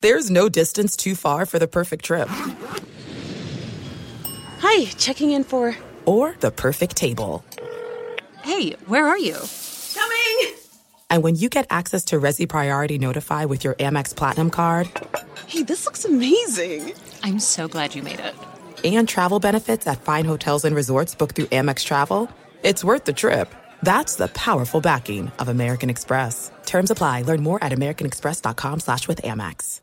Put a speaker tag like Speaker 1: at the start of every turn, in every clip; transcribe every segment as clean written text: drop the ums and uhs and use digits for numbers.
Speaker 1: There's no distance too far for the perfect trip.
Speaker 2: Hi, checking in for...
Speaker 1: Or the perfect table.
Speaker 3: Hey, where are you?
Speaker 2: Coming!
Speaker 1: And when you get access to Resi Priority Notify with your Amex Platinum card...
Speaker 2: Hey, this looks amazing.
Speaker 3: I'm so glad you made it.
Speaker 1: And travel benefits at fine hotels and resorts booked through Amex Travel, it's worth the trip. That's the powerful backing of American Express. Terms apply. Learn more at americanexpress.com/withAmex.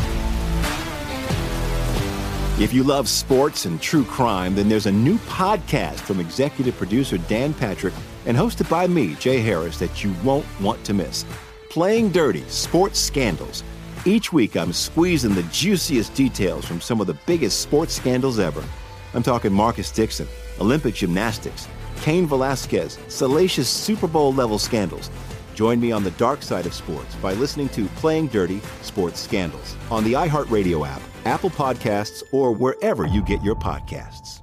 Speaker 4: If you love sports and true crime, then there's a new podcast from executive producer Dan Patrick and hosted by me, Jay Harris, that you won't want to miss. Playing Dirty: Sports Scandals. Each week, I'm squeezing the juiciest details from some of the biggest sports scandals ever. I'm talking Marcus Dixon, Olympic gymnastics, Cain Velasquez, salacious Super Bowl-level scandals. Join me on the dark side of sports by listening to Playing Dirty: Sports Scandals on the iHeartRadio app, Apple Podcasts, or wherever you get your podcasts.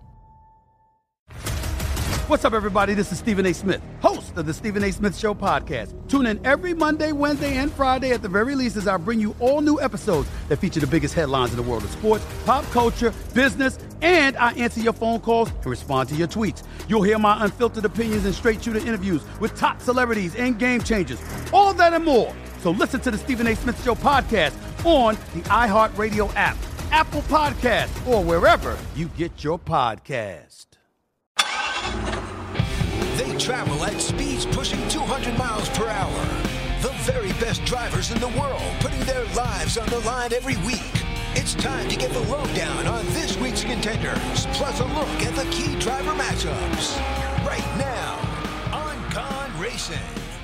Speaker 5: What's up, everybody? This is Stephen A. Smith, host of the Stephen A. Smith Show podcast. Tune in every Monday, Wednesday, and Friday at the very least as I bring you all new episodes that feature the biggest headlines in the world of sports, pop culture, business, and I answer your phone calls and respond to your tweets. You'll hear my unfiltered opinions and straight-shooter interviews with top celebrities and game changers. All that and more. So listen to the Stephen A. Smith Show podcast on the iHeartRadio app, Apple Podcasts, or wherever you get your podcast.
Speaker 6: They travel at speeds pushing 200 miles per hour. The very best drivers in the world putting their lives on the line every week. It's time to get the lowdown on this week's contenders, plus a look at the key driver matchups. Right now on Gone Racing.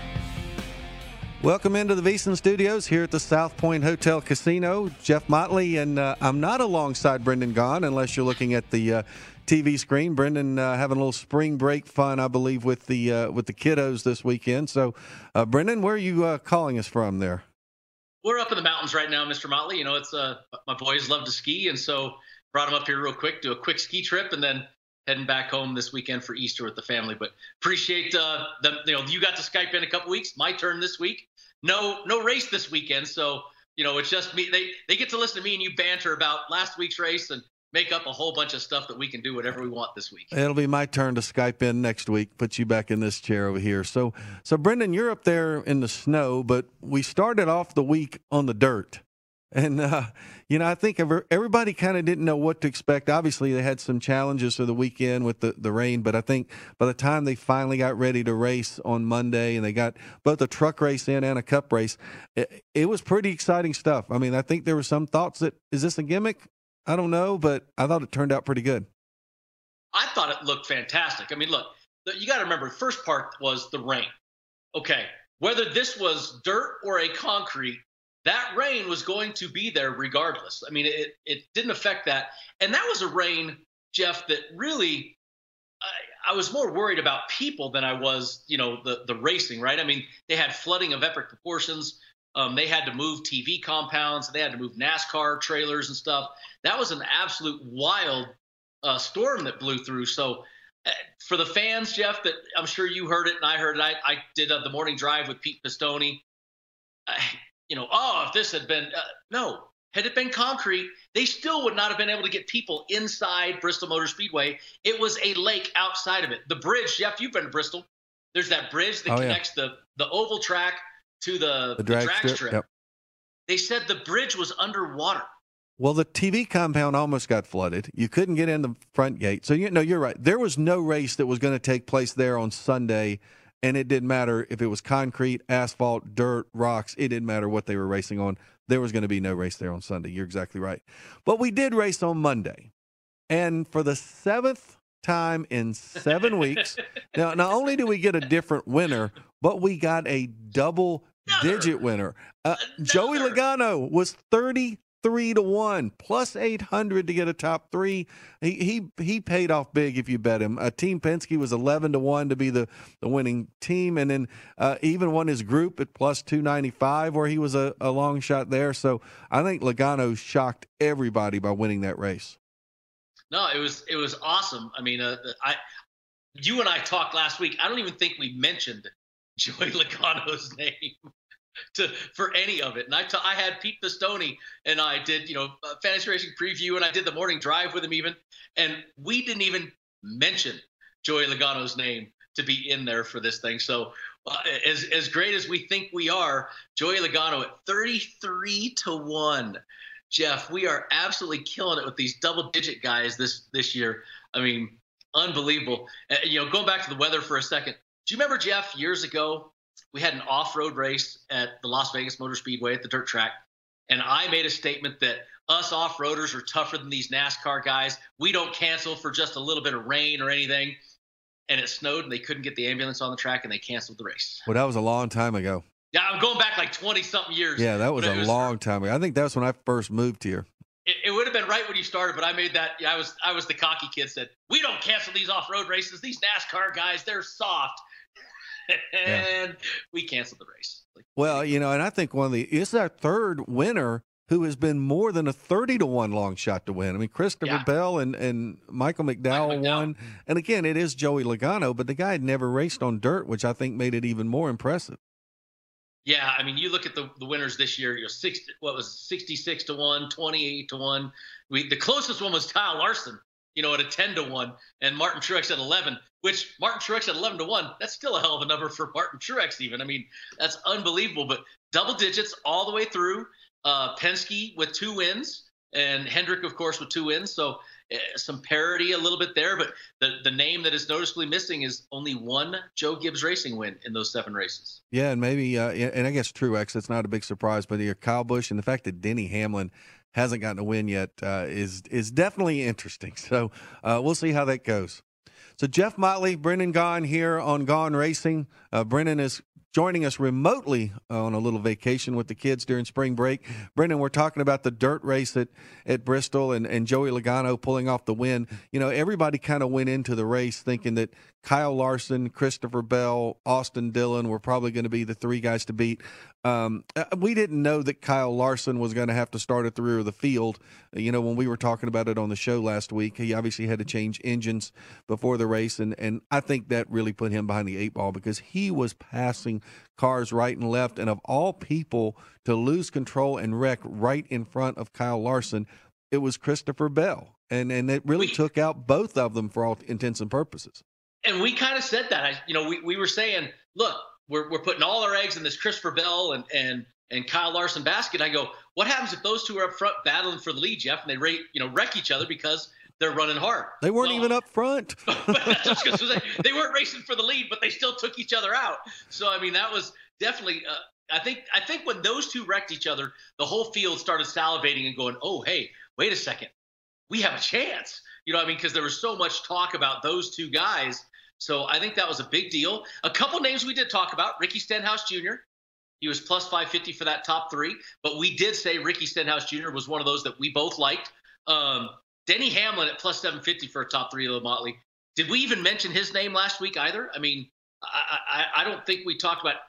Speaker 7: Welcome into the VSiN Studios here at the South Point Hotel Casino. Jeff Motley, and I'm not alongside Brendan Gaughan unless you're looking at the TV screen. Brendan having a little spring break fun, I believe, with the kiddos this weekend. So, Brendan, where are you calling us from there?
Speaker 8: We're up in the mountains right now, Mr. Motley. You know, it's my boys love to ski, and so brought them up here real quick, do a quick ski trip, and then heading back home this weekend for Easter with the family. But appreciate them. You know, you got to Skype in a couple weeks. My turn this week. No race this weekend, so you know it's just me. They get to listen to me and you banter about last week's race and make up a whole bunch of stuff that we can do whatever we want this week.
Speaker 7: It'll be my turn to Skype in next week, put you back in this chair over here. So Brendan, you're up there in the snow, but we started off the week on the dirt. And, you know, I think everybody kind of didn't know what to expect. Obviously, they had some challenges for the weekend with the rain, but I think by the time they finally got ready to race on Monday and they got both a truck race in and a cup race, it was pretty exciting stuff. I mean, I think there were some thoughts that, is this a gimmick? I don't know, but I thought it turned out pretty good.
Speaker 8: I thought it looked fantastic. I mean, look, you got to remember, the first part was the rain. Okay, whether this was dirt or a concrete, that rain was going to be there regardless. I mean, it didn't affect that. And that was a rain, Jeff, that really I was more worried about people than I was, you know, the racing, right? I mean, they had flooding of epic proportions. They had to move TV compounds. They had to move NASCAR trailers and stuff. That was an absolute wild storm that blew through. So for the fans, Jeff, that I'm sure you heard it and I heard it. I did the morning drive with Pete Pistone. You know, if this had been had it been concrete, they still would not have been able to get people inside Bristol Motor Speedway. It was a lake outside of it. The bridge, Jeff, you've been to Bristol. There's that bridge that connects the oval track to the drag strip.
Speaker 7: Yep.
Speaker 8: They said the bridge was underwater.
Speaker 7: Well, the TV compound almost got flooded. You couldn't get in the front gate. So, you're right. There was no race that was going to take place there on Sunday. And it didn't matter if it was concrete, asphalt, dirt, rocks. It didn't matter what they were racing on. There was going to be no race there on Sunday. You're exactly right. But we did race on Monday. And for the seventh time in 7 weeks, now, not only do we get a different winner, but we got a double-digit winner. Joey Logano was 33-1, plus 800 to get a top three. He paid off big if you bet him. Team Penske was 11-1 to be the winning team, and then even won his group at plus 295, where he was a long shot there. So I think Logano shocked everybody by winning that race.
Speaker 8: No, it was awesome. I mean, you and I talked last week. I don't even think we mentioned Joey Logano's name. for any of it. And I had Pete Pistone and I did, fantasy racing preview, and I did the morning drive with him even. And we didn't even mention Joey Logano's name to be in there for this thing. So as great as we think we are, Joey Logano at 33-1. Jeff, we are absolutely killing it with these double-digit guys this year. I mean, unbelievable. Going back to the weather for a second. Do you remember, Jeff, years ago, we had an off-road race at the Las Vegas Motor Speedway at the dirt track, and I made a statement that us off-roaders are tougher than these NASCAR guys. We don't cancel for just a little bit of rain or anything. And it snowed, and they couldn't get the ambulance on the track, and they canceled the race.
Speaker 7: Well, that was a long time ago.
Speaker 8: Yeah, I'm going back like 20-something years.
Speaker 7: Yeah, that was a long time ago. I think that's when I first moved here.
Speaker 8: It would have been right when you started, but I made that. Yeah, I was the cocky kid. Said we don't cancel these off-road races. These NASCAR guys, they're soft, and we canceled the race.
Speaker 7: Well, and I think it's our third winner who has been more than a 30-1 long shot to win. I mean, Christopher Bell and Michael McDowell won. And again, it is Joey Logano, but the guy had never raced on dirt, which I think made it even more impressive.
Speaker 8: Yeah, I mean, you look at the winners this year. 66-1, 28-1. The closest one was Kyle Larson, at a 10-1, and Martin Truex at 11. Which Martin Truex at 11-1. That's still a hell of a number for Martin Truex. Even, I mean, that's unbelievable. But double digits all the way through. Penske with 2 wins, and Hendrick, of course, with 2 wins. So some parity a little bit there, but the name that is noticeably missing is only one Joe Gibbs Racing win in those 7 races.
Speaker 7: Yeah, and maybe, and I guess Truex, it's not a big surprise, but Kyle Busch and the fact that Denny Hamlin hasn't gotten a win yet is definitely interesting. So we'll see how that goes. So Jeff Motley, Brendan Gaughan here on Gaughan Racing. Brendan is joining us remotely on a little vacation with the kids during spring break. Brendan, we're talking about the dirt race at Bristol and Joey Logano pulling off the win. Everybody kind of went into the race thinking that Kyle Larson, Christopher Bell, Austin Dillon were probably going to be the 3 guys to beat. We didn't know that Kyle Larson was going to have to start at the rear of the field. When we were talking about it on the show last week, he obviously had to change engines before the race, and I think that really put him behind the 8 ball because he was passing cars right and left, and of all people to lose control and wreck right in front of Kyle Larson, it was Christopher Bell, and it really took out both of them for all intents and purposes.
Speaker 8: And we kind of said that. We were saying, look, we're putting all our eggs in this Christopher Bell and Kyle Larson basket. I go, what happens if those 2 are up front battling for the lead, Jeff, and they wreck each other because they're running hard?
Speaker 7: They weren't even up front.
Speaker 8: They weren't racing for the lead, but they still took each other out. So I mean, that was definitely. I think when those 2 wrecked each other, the whole field started salivating and going, "Oh, hey, wait a second, we have a chance." Because there was so much talk about those 2 guys. So I think that was a big deal. A couple names we did talk about: Ricky Stenhouse Jr. He was plus 550 for that top 3, but we did say Ricky Stenhouse Jr. was one of those that we both liked. Denny Hamlin at plus 750 for a top 3 of the Motley. Did we even mention his name last week either? I mean, I don't think we talked about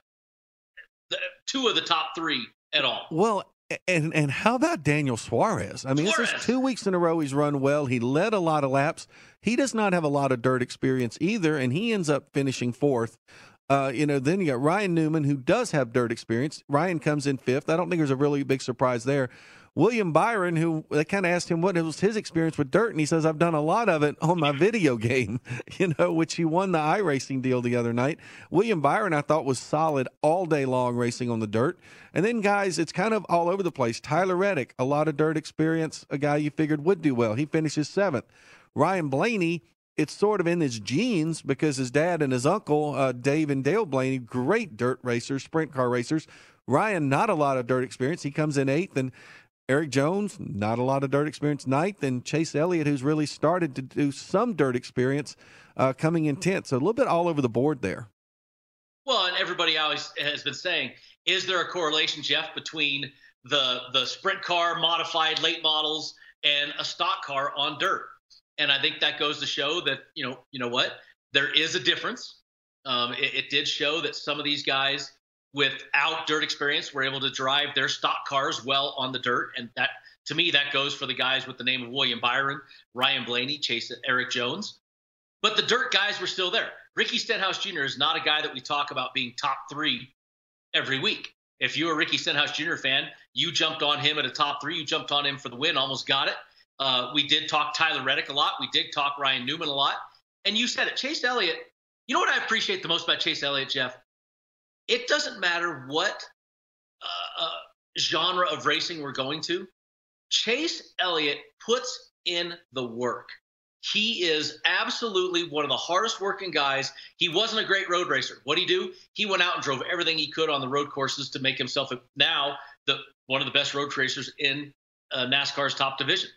Speaker 8: 2 of the top 3 at all.
Speaker 7: Well, and how about Daniel Suarez? I mean, This is 2 weeks in a row he's run well. He led a lot of laps. He does not have a lot of dirt experience either, and he ends up finishing 4th. Then you got Ryan Newman, who does have dirt experience. Ryan comes in 5th. I don't think there's a really big surprise there. William Byron, who they kind of asked him what was his experience with dirt, and he says, I've done a lot of it on my video game, which he won the iRacing deal the other night. William Byron, I thought, was solid all day long racing on the dirt. And then, guys, it's kind of all over the place. Tyler Reddick, a lot of dirt experience, a guy you figured would do well. He finishes 7th. Ryan Blaney, it's sort of in his genes because his dad and his uncle, Dave and Dale Blaney, great dirt racers, sprint car racers. Ryan, not a lot of dirt experience. He comes in 8th, and Eric Jones, not a lot of dirt experience, 9th, and Chase Elliott, who's really started to do some dirt experience, coming in 10th. So a little bit all over the board there.
Speaker 8: Well, and everybody always has been saying, is there a correlation, Jeff, between the sprint car modified late models and a stock car on dirt? And I think that goes to show that, you know what, there is a difference. It did show that some of these guys without dirt experience were able to drive their stock cars well on the dirt. And that, to me, that goes for the guys with the name of William Byron, Ryan Blaney, Chase, Eric Jones. But the dirt guys were still there. Ricky Stenhouse Jr. is not a guy that we talk about being top 3 every week. If you're a Ricky Stenhouse Jr. fan, you jumped on him at a top 3. You jumped on him for the win, almost got it. We did talk Tyler Reddick a lot. We did talk Ryan Newman a lot. And you said it, Chase Elliott. You know what I appreciate the most about Chase Elliott, Jeff? It doesn't matter what genre of racing we're going to. Chase Elliott puts in the work. He is absolutely one of the hardest working guys. He wasn't a great road racer. What'd he do? He went out and drove everything he could on the road courses to make himself now one of the best road racers in NASCAR's top division.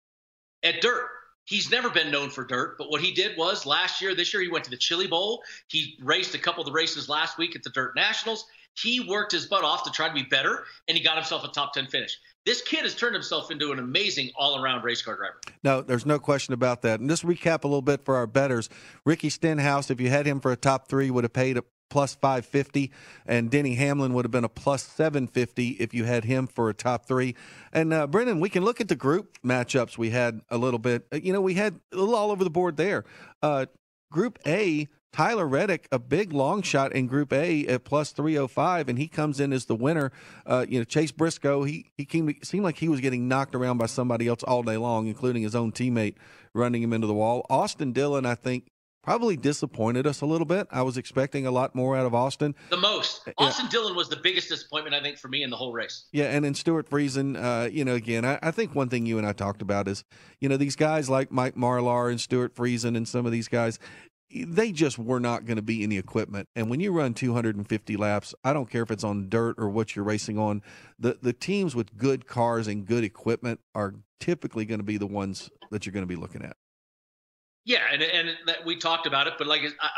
Speaker 8: At dirt, he's never been known for dirt, but what he did was this year he went to the Chili Bowl. He raced a couple of the races last week at the Dirt Nationals. He worked his butt off to try to be better, and he got himself a top 10 finish. This kid has turned himself into an amazing all-around race car driver.
Speaker 7: No, there's no question about that. And just recap a little bit for our bettors. Ricky Stenhouse, if you had him for a top 3, would have paid a plus 550, and Denny Hamlin would have been a plus 750 if you had him for a top 3. And Brennan, we can look at the group matchups we had a little bit. We had a little all over the board there. Group A, Tyler Reddick, a big long shot in Group A at plus 305, and he comes in as the winner. Chase Briscoe, he seemed like he was getting knocked around by somebody else all day long, including his own teammate running him into the wall. Austin Dillon, I think, probably disappointed us a little bit. I was expecting a lot more out of Austin.
Speaker 8: The most. Austin Dillon was the biggest disappointment, I think, for me in the whole race.
Speaker 7: Yeah, and then Stuart Friesen, again, I think one thing you and I talked about is, these guys like Mike Marlar and Stuart Friesen and some of these guys, they just were not going to be any equipment. And when you run 250 laps, I don't care if it's on dirt or what you're racing on, the teams with good cars and good equipment are typically going to be the ones that you're going to be looking at.
Speaker 8: Yeah, and we talked about it, but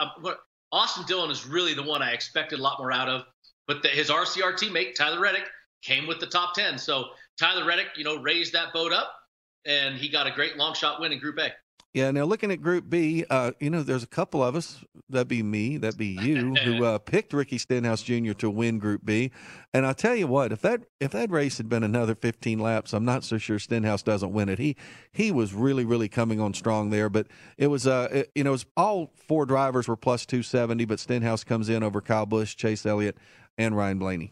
Speaker 8: Austin Dillon is really the one I expected a lot more out of. But his RCR teammate, Tyler Reddick, came with the top 10. So Tyler Reddick, raised that boat up, and he got a great long shot win in Group A.
Speaker 7: Yeah, now looking at Group B, there's a couple of us, that'd be me, that'd be you, who picked Ricky Stenhouse Jr. to win Group B. And I'll tell you what, if that race had been another 15 laps, I'm not so sure Stenhouse doesn't win it. He was really, really coming on strong there. But it was, it was all 4 drivers were plus 270, but Stenhouse comes in over Kyle Busch, Chase Elliott, and Ryan Blaney.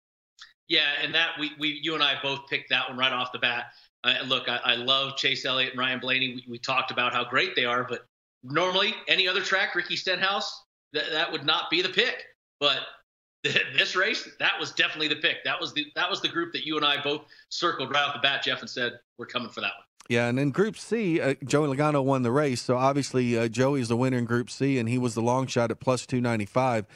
Speaker 8: Yeah, and that you and I both picked that one right off the bat. Look, I love Chase Elliott and Ryan Blaney. We talked about how great they are, but normally any other track, Ricky Stenhouse, that would not be the pick. But this race, that was definitely the pick. That was the group that you and I both circled right off the bat, Jeff, and said we're coming for that one.
Speaker 7: Yeah, and in Group C, Joey Logano won the race, so obviously Joey's the winner in Group C, and he was the long shot at plus 295.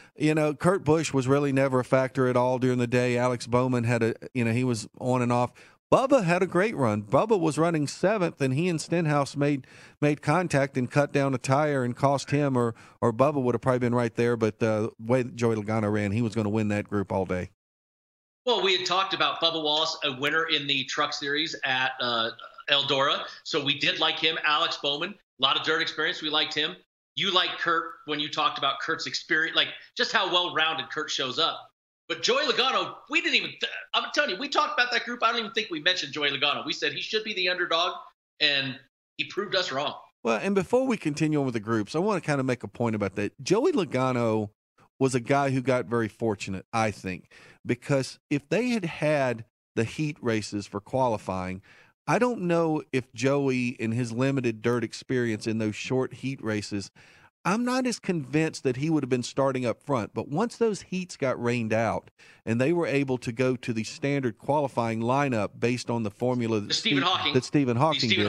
Speaker 7: Kurt Busch was really never a factor at all during the day. Alex Bowman had he was on and off. Bubba had a great run. Bubba was running 7th, and he and Stenhouse made contact and cut down a tire and cost him, or Bubba would have probably been right there. But the way that Joey Logano ran, he was going to win that group all day.
Speaker 8: Well, we had talked about Bubba Wallace, a winner in the Truck Series at Eldora, so we did like him. Alex Bowman, a lot of dirt experience. We liked him. You liked Kurt when you talked about Kurt's experience, like just how well-rounded Kurt shows up. But Joey Logano, we didn't even I'm telling you, we talked about that group. I don't even think we mentioned Joey Logano. We said he should be the underdog, and he proved us wrong.
Speaker 7: Well, and before we continue on with the groups, I want to kind of make a point about that. Joey Logano was a guy who got very fortunate, I think, because if they had had the heat races for qualifying, I don't know if Joey, in his limited dirt experience in those short heat races, I'm not as convinced that he would have been starting up front. But once those heats got rained out and they were able to go to the standard qualifying lineup based on the formula that Stephen Hawking did,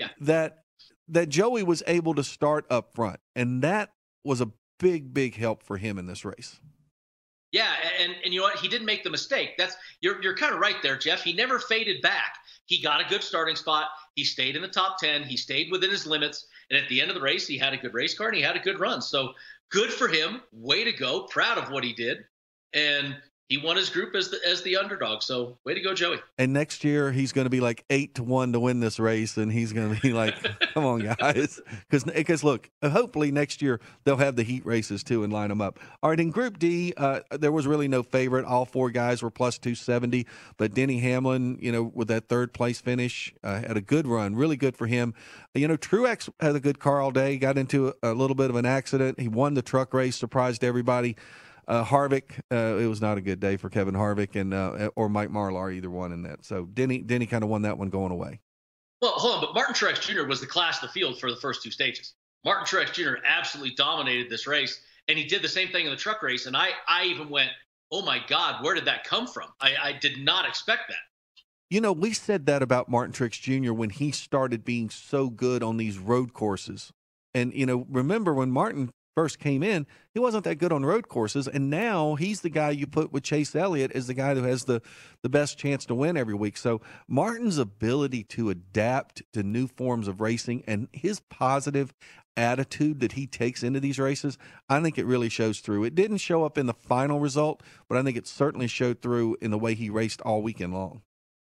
Speaker 7: that Joey was able to start up front. And that was a big, big help for him in this race.
Speaker 8: Yeah, and you know what? He didn't make the mistake. You're kind of right there, Jeff. He never faded back. He got a good starting spot. He stayed in the top 10. He stayed within his limits. And at the end of the race, he had a good race car and he had a good run. So good for him. Way to go. Proud of what he did. And he won his group as the underdog. So way to go, Joey.
Speaker 7: And next year he's going to be like 8-1 to win this race, and he's going to be like, "Come on, guys!" Because look, hopefully next year they'll have the heat races too and line them up. All right, in Group D, there was really no favorite. All 4 guys were plus 270, but Denny Hamlin, with that 3rd place finish, had a good run, really good for him. Truex had a good car all day. Got into a little bit of an accident. He won the truck race, surprised everybody. Harvick, it was not a good day for Kevin Harvick and or Mike Marlar, either one in that. So Denny kind of won that one going away.
Speaker 8: Well, hold on, but Martin Truex Jr. was the class of the field for the first 2 stages. Martin Truex Jr. absolutely dominated this race, and he did the same thing in the truck race. And I even went, oh, my God, where did that come from? I did not expect that.
Speaker 7: You know, we said that about Martin Truex Jr. when he started being so good on these road courses. And, you know, remember when Martin first came in, he wasn't that good on road courses, and now he's the guy you put with Chase Elliott as the guy who has the best chance to win every week. So Martin's ability to adapt to new forms of racing and his positive attitude that he takes into these races, I think it really shows through. It didn't show up in the final result, but I think it certainly showed through in the way he raced all weekend long.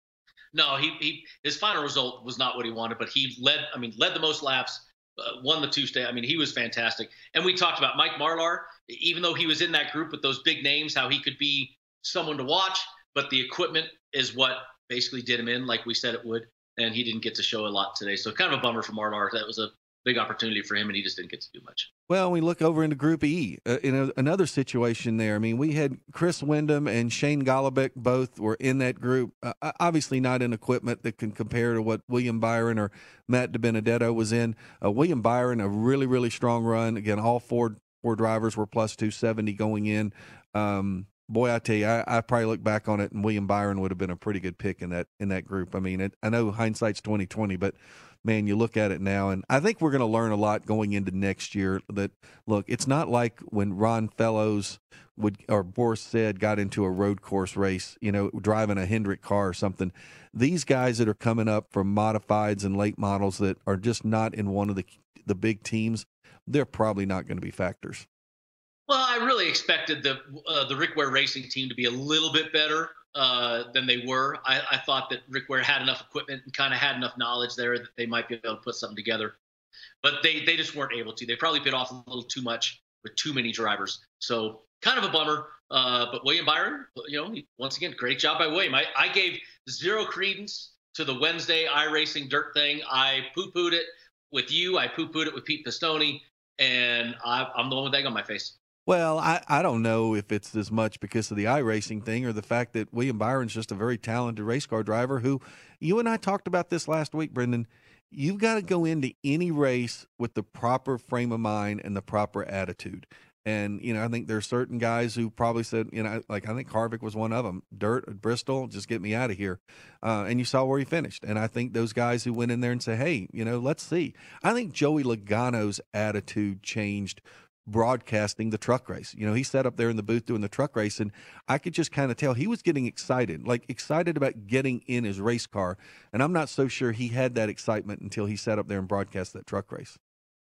Speaker 8: No, his final result was not what he wanted, but he led the most laps, won the 2 stages. I mean, he was fantastic. And we talked about Mike Marlar, even though he was in that group with those big names, how he could be someone to watch, but the equipment is what basically did him in, like we said it would, and he didn't get to show a lot today. So kind of a bummer for Marlar. That was a big opportunity for him, and he just didn't get to do much.
Speaker 7: Well, we look over into Group E, another situation there. I mean, we had Chris Windom and Shane Golobic, both were in that group. Obviously not in equipment that can compare to what William Byron or Matt DiBenedetto was in. William Byron, a really, really strong run. Again, all four drivers were plus 270 going in. Boy, I tell you, I probably look back on it, and William Byron would have been a pretty good pick in that group. I mean, I know hindsight's 20/20, but man, you look at it now, and I think we're going to learn a lot going into next year. That look, it's not like when Ron Fellows or Boris Said got into a road course race, you know, driving a Hendrick car or something. These guys that are coming up from modifieds and late models that are just not in one of the big teams, they're probably not going to be factors.
Speaker 8: Well, I really expected the Rick Ware Racing team to be a little bit better than they were. I thought that Rick Ware had enough equipment and kind of had enough knowledge there that they might be able to put something together. But they just weren't able to. They probably bit off a little too much with too many drivers. So kind of a bummer. But William Byron, you know, once again, great job by William. I gave zero credence to the Wednesday iRacing dirt thing. I poo-pooed it with you. I poo-pooed it with Pete Pistone. And I'm the one with egg on my face.
Speaker 7: Well, I don't know if it's as much because of the iRacing thing or the fact that William Byron's just a very talented race car driver who, you and I talked about this last week, Brendan. You've got to go into any race with the proper frame of mind and the proper attitude. And, you know, I think there's certain guys who probably said, you know, like I think Harvick was one of them. Dirt at Bristol, just get me out of here. And you saw where he finished. And I think those guys who went in there and say, hey, you know, let's see. I think Joey Logano's attitude changed broadcasting the truck race. You know, he sat up there in the booth doing the truck race, and I could just kind of tell he was getting excited about getting in his race car. And I'm not so sure he had that excitement until he sat up there and broadcast that truck race.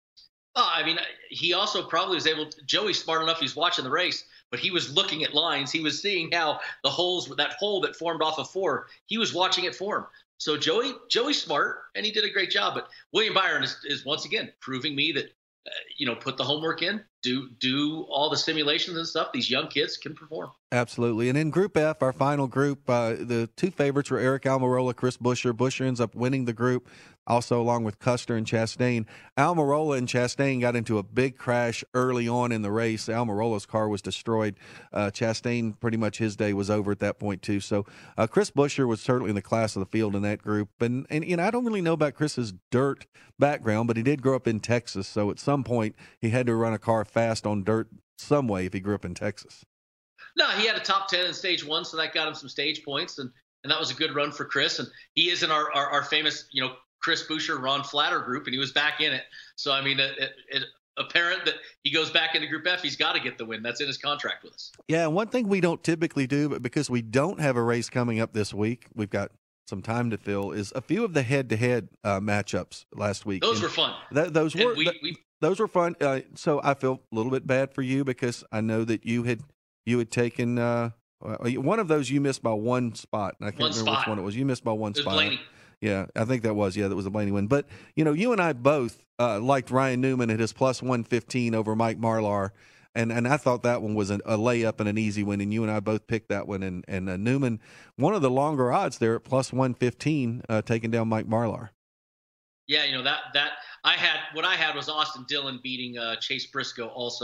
Speaker 8: I mean, he also probably was able to, Joey's smart enough, he's watching the race, but he was looking at lines. He was seeing how the holes, that hole that formed off of 4, he was watching it form. So Joey's smart, and he did a great job. But William Byron is once again proving me that, put the homework in, do all the simulations and stuff. These young kids can perform.
Speaker 7: Absolutely. And in Group F, our final group, the 2 favorites were Eric Almirola, Chris Buescher. Buescher ends up winning the group, also along with Custer and Chastain. Almirola and Chastain got into a big crash early on in the race. Almirola's car was destroyed. Chastain, pretty much his day was over at that point too. So Chris Buescher was certainly in the class of the field in that group. And I don't really know about Chris's dirt background, but he did grow up in Texas. So at some point he had to run a car fast on dirt some way if he grew up in Texas.
Speaker 8: No, he had a top 10 in stage 1, so that got him some stage points, and that was a good run for Chris. And he is in our famous, Chris Buescher, Ron Flatter group, and he was back in it. So, I mean, it apparent that he goes back into Group F, he's got to get the win. That's in his contract with us.
Speaker 7: Yeah, one thing we don't typically do, but because we don't have a race coming up this week, we've got some time to fill, is a few of the head-to-head matchups last week.
Speaker 8: Those were fun.
Speaker 7: Those were fun. So I feel a little bit bad for you because I know that you had taken one of those. You missed by one spot. And I can't remember which one it was. You missed by one spot.
Speaker 8: Blaney.
Speaker 7: Yeah, I think that was a Blaney win. But you and I both liked Ryan Newman at his plus 115 over Mike Marlar, and I thought that one was a layup and an easy win. And you and I both picked that one. And Newman, one of the longer odds there at plus 115, taking down Mike Marlar.
Speaker 8: Yeah, that I had was Austin Dillon beating Chase Briscoe also.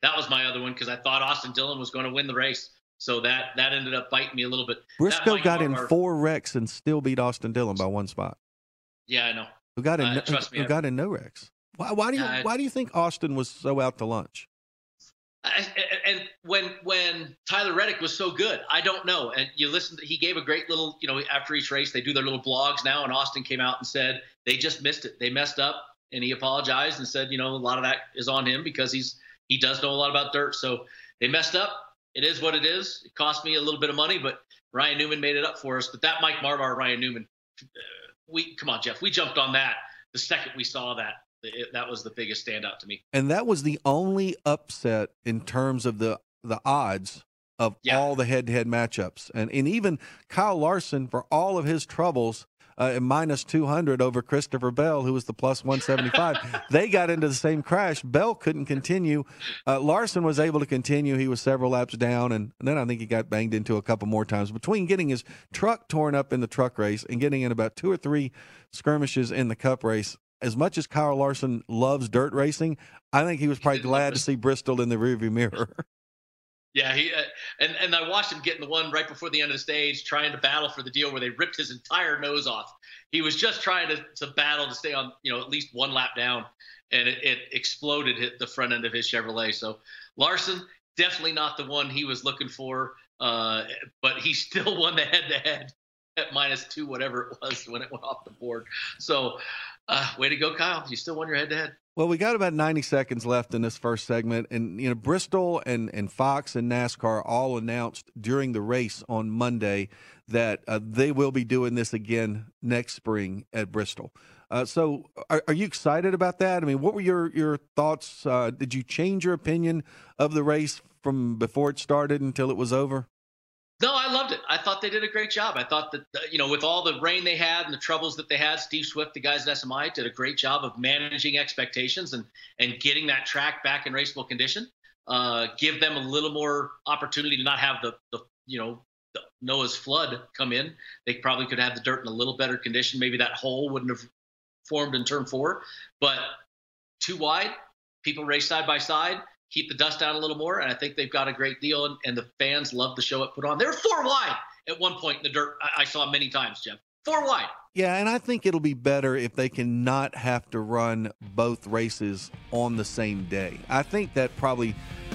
Speaker 8: that was my other one because I thought Austin Dillon was going to win the race. So that ended up biting me a little bit.
Speaker 7: Briscoe got in 4 wrecks and still beat Austin Dillon by 1 spot.
Speaker 8: Yeah, I know.
Speaker 7: Who got in no wrecks? Why do you think Austin was so out to lunch?
Speaker 8: And when Tyler Reddick was so good, I don't know. And you listen, he gave a great little, after each race, they do their little blogs now. And Austin came out and said they just missed it. They messed up, and he apologized and said, a lot of that is on him because he does know a lot about dirt. So they messed up. It is what it is. It cost me a little bit of money, but Ryan Newman made it up for us. But that Mike Marvar, Ryan Newman, come on, Jeff. We jumped on that the second we saw that. That was the biggest standout to me.
Speaker 7: And that was the only upset in terms of the odds of all the head-to-head matchups. And even Kyle Larson, for all of his troubles, at minus 200 over Christopher Bell, who was the plus 175. They got into the same crash. Bell couldn't continue. Larson was able to continue. He was several laps down, and then I think he got banged into a couple more times. Between getting his truck torn up in the truck race and getting in about 2 or 3 skirmishes in the Cup race, as much as Kyle Larson loves dirt racing, I think he was probably glad to see Bristol in the rearview mirror.
Speaker 8: Yeah, he and I watched him get in the one right before the end of the stage, trying to battle for the deal where they ripped his entire nose off. He was just trying to battle to stay on, at least 1 lap down, and it exploded, hit the front end of his Chevrolet. So Larson, definitely not the one he was looking for, but he still won the head-to-head at minus 2, whatever it was when it went off the board. So way to go, Kyle. You still won your head-to-head.
Speaker 7: Well, we got about 90 seconds left in this first segment, and Bristol and Fox and NASCAR all announced during the race on Monday that they will be doing this again next spring at Bristol. So are you excited about that? I mean, what were your thoughts? Did you change your opinion of the race from before it started until it was over?
Speaker 8: No, I loved it. I thought they did a great job. I thought that, with all the rain they had and the troubles that they had, Steve Swift, the guys at SMI, did a great job of managing expectations and getting that track back in raceable condition. Give them a little more opportunity to not have the Noah's flood come in. They probably could have the dirt in a little better condition. Maybe that hole wouldn't have formed in turn 4, but too wide. People race side by side. Keep the dust down a little more, and I think they've got a great deal, and the fans love the show it put on. They're 4 wide at one point in the dirt. I saw many times, Jeff. 4 wide.
Speaker 7: Yeah, and I think it'll be better if they can not have to run both races on the same day. I think that probably,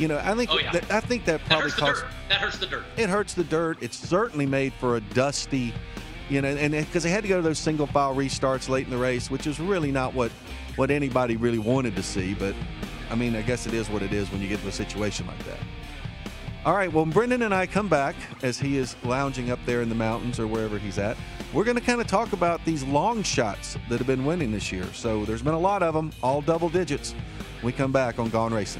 Speaker 7: I think that probably
Speaker 8: costs. That hurts the dirt.
Speaker 7: It hurts the dirt. It's certainly made for a dusty, and because they had to go to those single file restarts late in the race, which is really not what anybody really wanted to see, but. I mean, I guess it is what it is when you get to a situation like that. All right, well, Brendan and I come back as he is lounging up there in the mountains or wherever he's at. We're going to kind of talk about these long shots that have been winning this year. So there's been a lot of them, all double digits. We come back on Gone Racing.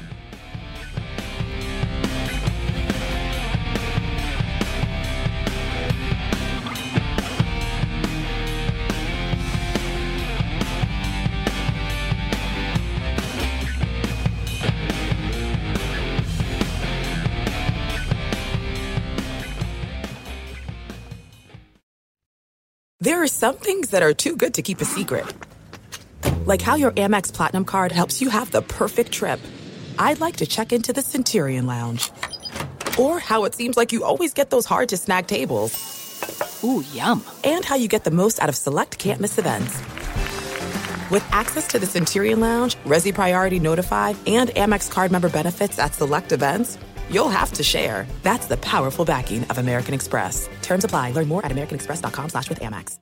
Speaker 1: There are some things that are too good to keep a secret. Like how your Amex Platinum card helps you have the perfect trip. I'd like to check into the Centurion Lounge. Or how it seems like you always get those hard-to-snag tables.
Speaker 3: Ooh, yum.
Speaker 1: And how you get the most out of select can't-miss events. With access to the Centurion Lounge, Resi Priority Notified, and Amex card member benefits at select events, you'll have to share. That's the powerful backing of American Express. Terms apply. Learn more at americanexpress.com/withAmex.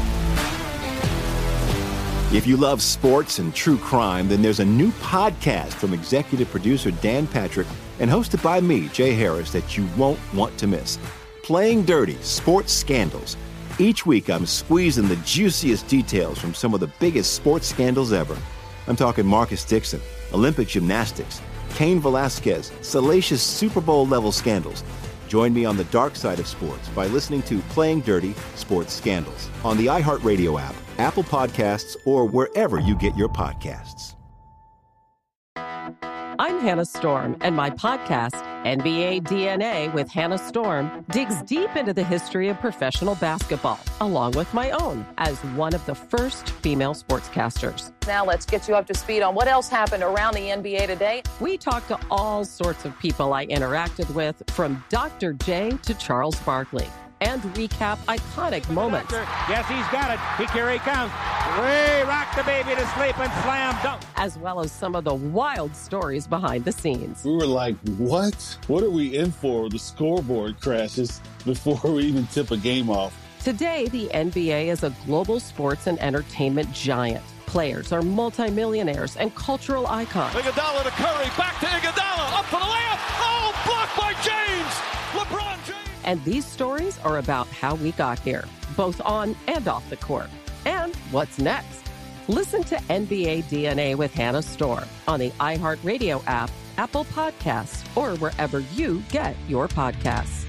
Speaker 4: If you love sports and true crime, then there's a new podcast from executive producer Dan Patrick and hosted by me, Jay Harris, that you won't want to miss. Playing Dirty: Sports Scandals. Each week, I'm squeezing the juiciest details from some of the biggest sports scandals ever. I'm talking Marcus Dixon, Olympic gymnastics, Cain Velasquez, salacious Super Bowl-level scandals. Join me on the dark side of sports by listening to Playing Dirty: Sports Scandals on the iHeartRadio app, Apple Podcasts, or wherever you get your podcasts.
Speaker 9: I'm Hannah Storm, and my podcast, NBA DNA with Hannah Storm digs deep into the history of professional basketball, along with my own, as one of the first female sportscasters.
Speaker 10: Now let's get you up to speed on what else happened around the NBA today.
Speaker 9: We talked to all sorts of people I interacted with, from Dr. J to Charles Barkley, and recap iconic moments.
Speaker 11: Yes, he's got it. Here he comes. Way rock the baby to sleep and slam dunk.
Speaker 9: As well as some of the wild stories behind the scenes.
Speaker 12: We were like, what? What are we in for? The scoreboard crashes before we even tip a game off.
Speaker 9: Today, the NBA is a global sports and entertainment giant. Players are multimillionaires and cultural icons.
Speaker 13: Iguodala to Curry, back to Iguodala, up for the layup. Oh, blocked by James. LeBron James.
Speaker 9: And these stories are about how we got here, both on and off the court. And what's next? Listen to NBA DNA with Hannah Storm on the iHeartRadio app, Apple Podcasts, or wherever you get your podcasts.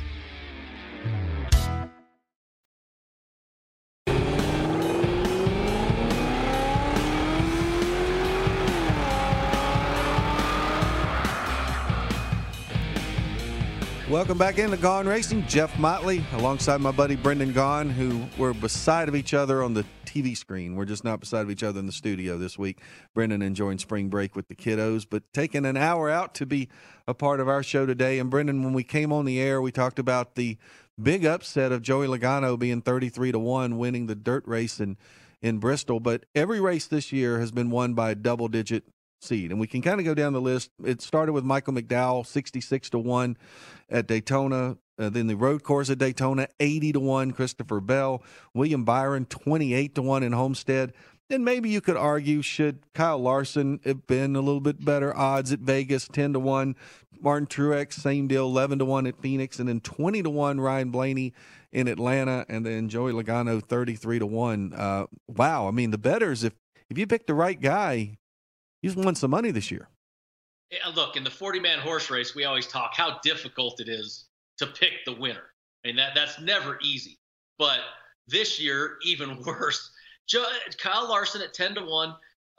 Speaker 7: Welcome back into Gone Racing. Jeff Motley alongside my buddy Brendan Gaughan, who we're beside of each other on the TV screen. We're just not beside of each other in the studio this week. Brendan enjoying spring break with the kiddos, but taking an hour out to be a part of our show today. And Brendan, when we came on the air, we talked about the big upset of Joey Logano being 33-1, winning the dirt race in Bristol. But every race this year has been won by a double-digit seed, and we can kind of go down the list. It started with Michael McDowell, 66-1 at Daytona. Then the road course at Daytona, 80-1. Christopher Bell, William Byron, 28-1 in Homestead. Then maybe you could argue, should Kyle Larson have been a little bit better odds at Vegas, 10-1. Martin Truex, same deal, 11-1 at Phoenix, and then 20-1 Ryan Blaney in Atlanta, and then Joey Logano, 33-1. Wow, I mean, the bettors, if you pick the right guy, you've won some money this year.
Speaker 8: Yeah, look, in the 40-man horse race, we always talk how difficult it is to pick the winner. I mean, that's never easy. But this year, even worse. Kyle Larson at 10-1.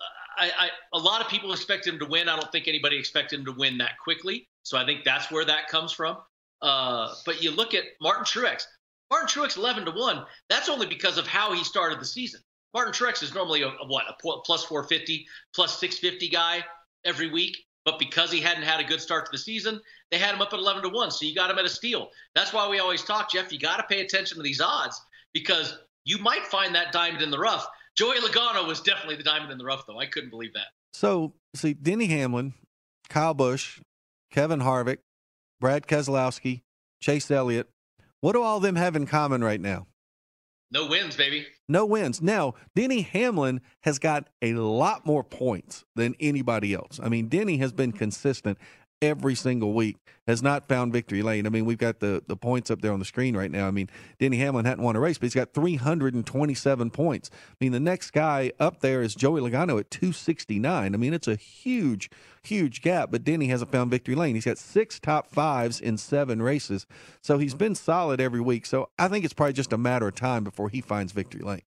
Speaker 8: A lot of people expect him to win. I don't think anybody expected him to win that quickly. So I think that's where that comes from. But you look at Martin Truex. Martin Truex 11-1. That's only because of how he started the season. Martin Truex is normally a plus 450, plus 650 guy every week. But because he hadn't had a good start to the season, they had him up at 11-1. So you got him at a steal. That's why we always talk, Jeff, you got to pay attention to these odds because you might find that diamond in the rough. Joey Logano was definitely the diamond in the rough, though. I couldn't believe that.
Speaker 7: So, see, Denny Hamlin, Kyle Busch, Kevin Harvick, Brad Keselowski, Chase Elliott, what do all of them have in common right now?
Speaker 8: No wins, baby.
Speaker 7: No wins. Now, Denny Hamlin has got a lot more points than anybody else. I mean, Denny has been consistent every single week, has not found victory lane. I mean, we've got the points up there on the screen right now. I mean, Denny Hamlin hadn't won a race, but he's got 327 points. I mean, the next guy up there is Joey Logano at 269. I mean, it's a huge, huge gap, but Denny hasn't found victory lane. He's got 6 top 5s in 7 races, so he's been solid every week. So I think it's probably just a matter of time before he finds victory lane.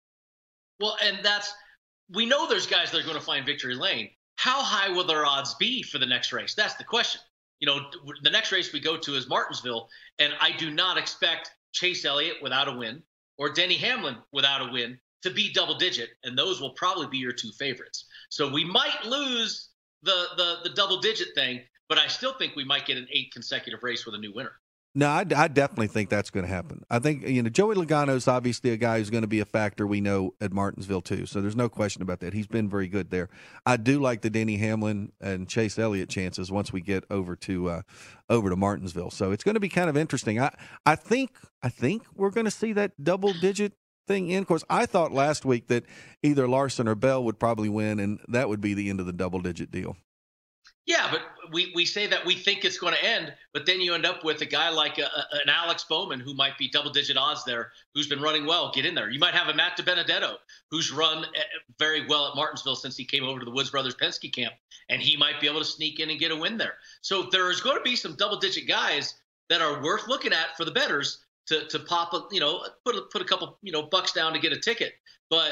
Speaker 8: Well, and we know there's guys that are going to find victory lane. How high will their odds be for the next race? That's the question. You know, the next race we go to is Martinsville, and I do not expect Chase Elliott without a win or Denny Hamlin without a win to be double digit, and those will probably be your 2 favorites. So we might lose the double digit thing, but I still think we might get an 8th consecutive race with a new winner.
Speaker 7: No, I definitely think that's going to happen. I think, Joey Logano is obviously a guy who's going to be a factor we know at Martinsville too. So there's no question about that. He's been very good there. I do like the Denny Hamlin and Chase Elliott chances once we get over to Martinsville. So it's going to be kind of interesting. I think we're going to see that double digit thing in. Of course, I thought last week that either Larson or Bell would probably win, and that would be the end of the double digit deal.
Speaker 8: Yeah, but we say that we think it's going to end, but then you end up with a guy like an Alex Bowman who might be double-digit odds there, who's been running well, get in there. You might have a Matt DiBenedetto who's run very well at Martinsville since he came over to the Woods Brothers Penske camp, and he might be able to sneak in and get a win there. So there's going to be some double-digit guys that are worth looking at for the bettors to pop put a couple bucks down to get a ticket. But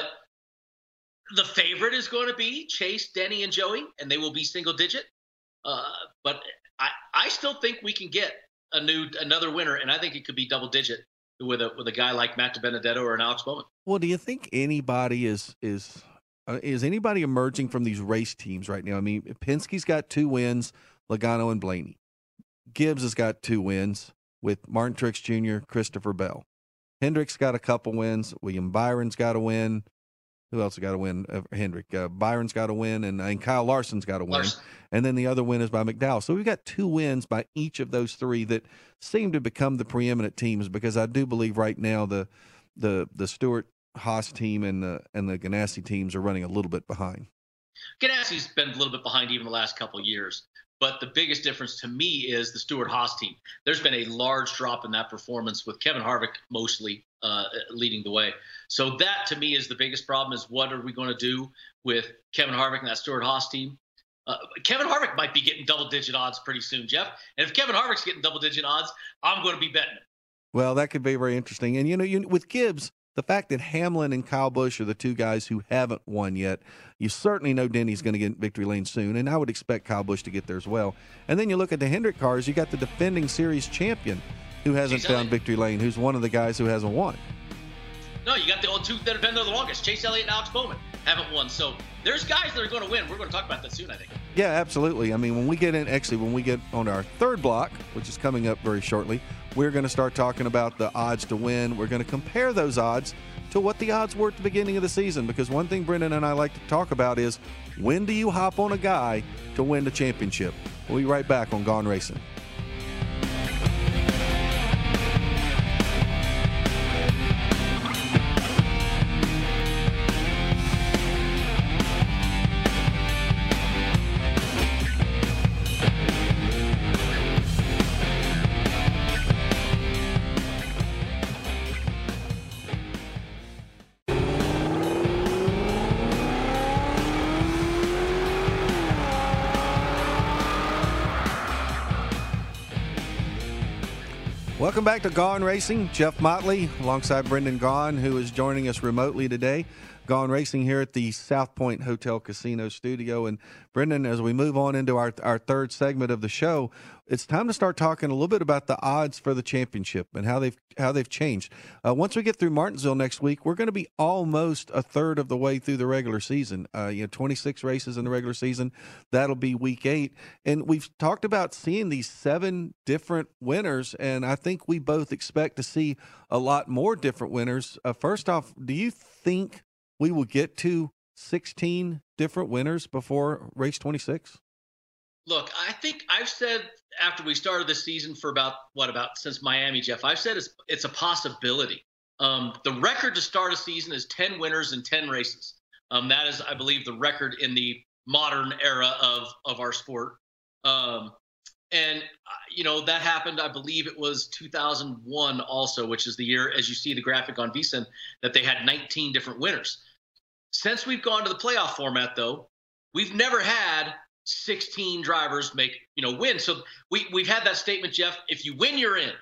Speaker 8: the favorite is going to be Chase, Denny, and Joey, and they will be single-digit. But I still think we can get another winner, and I think it could be double digit with a guy like Matt DiBenedetto or an Alex Bowman.
Speaker 7: Well, do you think anybody is anybody emerging from these race teams right now? I mean, Penske's got 2 wins, Logano and Blaney. Gibbs has got 2 wins with Martin Truex Jr., Christopher Bell. Hendrick's got a couple wins. William Byron's got a win. Who else has got a win? Hendrick. Byron's got a win, and Kyle Larson's got a win. And then the other win is by McDowell. So we've got 2 wins by each of those 3 that seem to become the preeminent teams, because I do believe right now the Stewart-Haas team and the Ganassi teams are running a little bit behind.
Speaker 8: Ganassi's been a little bit behind even the last couple of years. But the biggest difference to me is the Stewart-Haas team. There's been a large drop in that performance, with Kevin Harvick mostly leading the way. So that, to me, is the biggest problem, is what are we going to do with Kevin Harvick and that Stewart-Haas team? Kevin Harvick might be getting double-digit odds pretty soon, Jeff. And if Kevin Harvick's getting double-digit odds, I'm going to be betting it.
Speaker 7: Well, that could be very interesting. And, with Gibbs, the fact that Hamlin and Kyle Busch are the 2 guys who haven't won yet, you certainly know Denny's going to get in victory lane soon, and I would expect Kyle Busch to get there as well. And then you look at the Hendrick cars, you got the defending series champion who hasn't found victory lane, who's one of the guys who hasn't won.
Speaker 8: No, you got the old 2 that have been there the longest. Chase Elliott and Alex Bowman haven't won. So there's guys that are going to win. We're going to talk about that soon, I think.
Speaker 7: Yeah, absolutely. I mean, when we get on our 3rd block, which is coming up very shortly, we're going to start talking about the odds to win. We're going to compare those odds to what the odds were at the beginning of the season, because one thing Brendan and I like to talk about is, when do you hop on a guy to win the championship? We'll be right back on Gone Racing. Welcome back to Gone Racing. Jeff Motley alongside Brendan Gaughan, who is joining us remotely today. Gone Racing here at the South Point Hotel Casino Studio. And Brendan, as we move on into our 3rd segment of the show, it's time to start talking a little bit about the odds for the championship and how they've changed. Once we get through Martinsville next week, we're going to be almost a third of the way through the regular season. 26 races in the regular season. That'll be week 8. And we've talked about seeing these 7 different winners, and I think we both expect to see a lot more different winners. First off, do you think we will get to 16 different winners before race 26?
Speaker 8: Look, I think I've said after we started this season for about since Miami, Jeff, I've said it's a possibility. The record to start a season is 10 winners in 10 races. That is, I believe, the record in the modern era of our sport. And that happened, I believe it was 2001 also, which is the year, as you see the graphic on VSiN, that they had 19 different winners. Since we've gone to the playoff format, though, we've never had 16 drivers win. So we've had that statement, Jeff, if you win, you're in.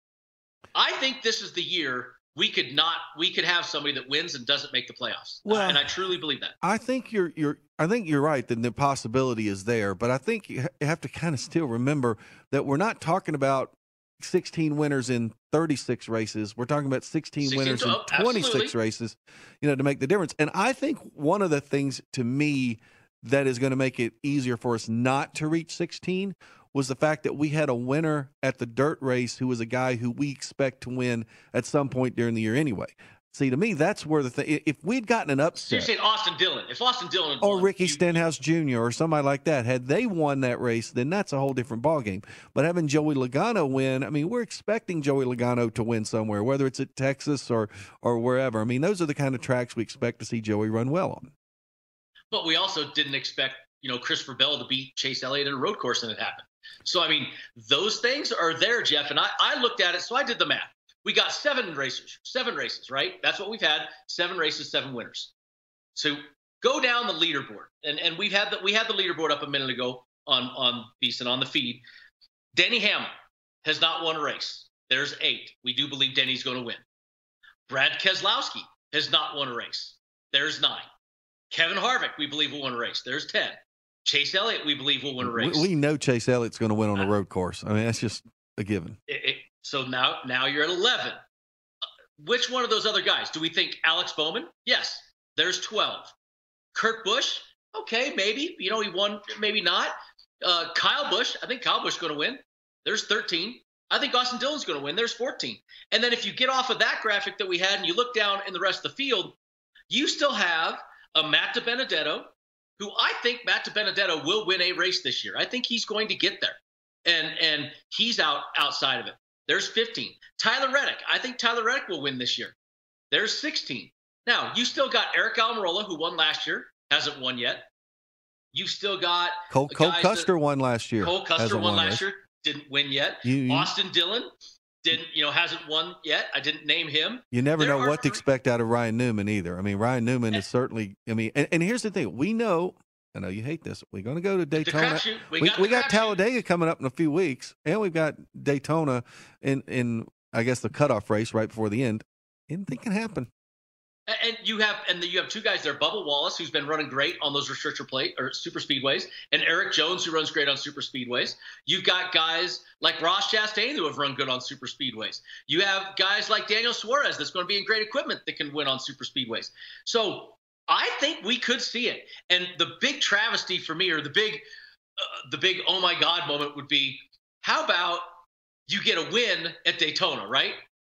Speaker 8: I think this is the year we could have somebody that wins and doesn't make the playoffs. Well, and I truly believe that.
Speaker 7: I think you're right that the possibility is there, but I think you have to kind of still remember that we're not talking about 16 winners in 36 races. We're talking about 16 winners in 26 absolutely. Races, to make the difference. And I think one of the things to me that is going to make it easier for us not to reach 16 was the fact that we had a winner at the dirt race who was a guy who we expect to win at some point during the year anyway. See, to me, that's where the thing. If we'd gotten an upset,
Speaker 8: so you're saying Austin Dillon. If Austin Dillon
Speaker 7: or Ricky Stenhouse Jr. or somebody like that, had they won that race, then that's a whole different ballgame. But having Joey Logano win, I mean, we're expecting Joey Logano to win somewhere, whether it's at Texas or wherever. I mean, those are the kind of tracks we expect to see Joey run well on.
Speaker 8: But we also didn't expect, Christopher Bell to beat Chase Elliott in a road course, and it happened. So, I mean, those things are there, Jeff. And I looked at it, so I did the math. We got 7 races, right? That's what we've had. 7 races, 7 winners. So go down the leaderboard. And we had the leaderboard up a minute ago on VSiN, on the feed. Denny Hamlin has not won a race. There's 8. We do believe Denny's going to win. Brad Keselowski has not won a race. There's 9. Kevin Harvick, we believe, will win a race. There's 10. Chase Elliott, we believe, will win a race.
Speaker 7: We know Chase Elliott's going to win on a road course. I mean, that's just a given.
Speaker 8: So now you're at 11. Which one of those other guys? Do we think Alex Bowman? Yes. There's 12. Kurt Busch? Okay, maybe. He won, maybe not. Kyle Busch? I think Kyle Busch is going to win. There's 13. I think Austin Dillon's going to win. There's 14. And then if you get off of that graphic that we had and you look down in the rest of the field, you still have a Matt DiBenedetto, who I think Matt DiBenedetto will win a race this year. I think he's going to get there. And he's outside of it. There's 15. Tyler Reddick. I think Tyler Reddick will win this year. There's 16. Now, you still got Eric Almirola, who won last year, hasn't won yet. You've still got
Speaker 7: Cole Custer won last year.
Speaker 8: Cole Custer won last year, didn't win yet. Austin Dillon hasn't won yet. I didn't name him.
Speaker 7: You never know what to expect out of Ryan Newman either. I mean, Ryan Newman is certainly. I mean, and here's the thing: we know. I know you hate this. We're going to go to Daytona. We got Talladega coming up in a few weeks, and we've got Daytona in I guess the cutoff race right before the end. Anything can happen.
Speaker 8: And you have two guys there, Bubba Wallace, who's been running great on those restrictor plate or super speedways, and Eric Jones, who runs great on super speedways. You've got guys like Ross Chastain who have run good on super speedways. You have guys like Daniel Suarez that's going to be in great equipment that can win on super speedways. So I think we could see it. And the big travesty for me, or the big oh my God moment would be, how about you get a win at Daytona, right?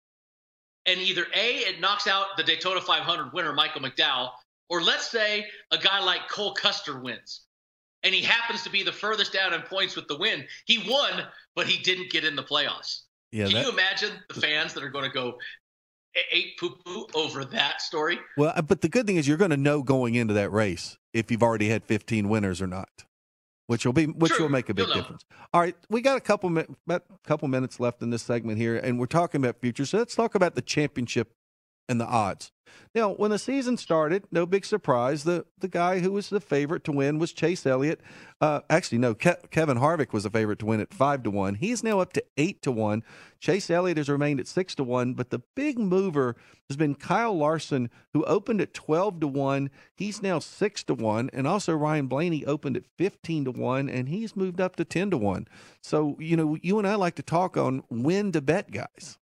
Speaker 8: And either A, it knocks out the Daytona 500 winner, Michael McDowell, or let's say a guy like Cole Custer wins, and he happens to be the furthest down in points with the win. He won, but he didn't get in the playoffs. Yeah, Can you imagine the fans that are going to go ape poo-poo over that story?
Speaker 7: Well, but the good thing is you're going to know going into that race if you've already had 15 winners or not. Which will make a big difference. All right, we got a couple minutes left in this segment here, and we're talking about futures. So let's talk about the championship and the odds. Now, when the season started, no big surprise, the guy who was the favorite to win was Chase Elliott. Kevin Harvick was the favorite to win at 5-1. He's now up to 8-1. Chase Elliott has remained at 6-1, but the big mover has been Kyle Larson, who opened at 12-1. He's now 6-1, and also Ryan Blaney opened at 15-1, and he's moved up to 10-1. So, you and I like to talk on when to bet guys.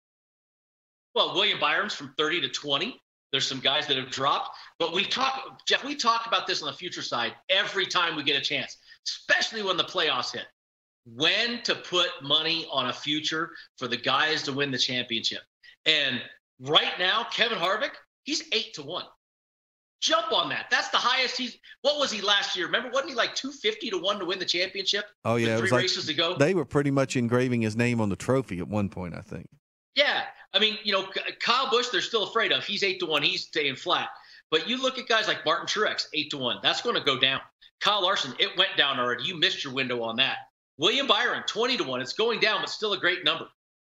Speaker 8: Well, William Byron's from 30 to 20. There's some guys that have dropped, but we talk about this on the future side every time we get a chance, especially when the playoffs hit. When to put money on a future for the guys to win the championship. And right now, Kevin Harvick, he's 8-1. Jump on that. That's the highest what was he last year? Remember, wasn't he like 250-1 to win the championship?
Speaker 7: Oh, yeah.
Speaker 8: With 3 races to go?
Speaker 7: They were pretty much engraving his name on the trophy at one point, I think.
Speaker 8: Yeah. I mean, Kyle Busch, they're still afraid of. He's 8-1. He's staying flat. But you look at guys like Martin Truex, 8-1. That's going to go down. Kyle Larson, it went down already. You missed your window on that. William Byron, 20-1. It's going down, but still a great number.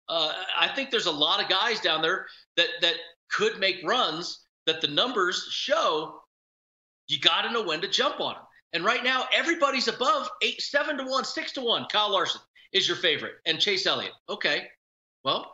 Speaker 8: I think there's a lot of guys down there that could make runs that the numbers show. You got to know when to jump on them. And right now, everybody's above 7-1, 6-1. Kyle Larson is your favorite, and Chase Elliott. Okay, well,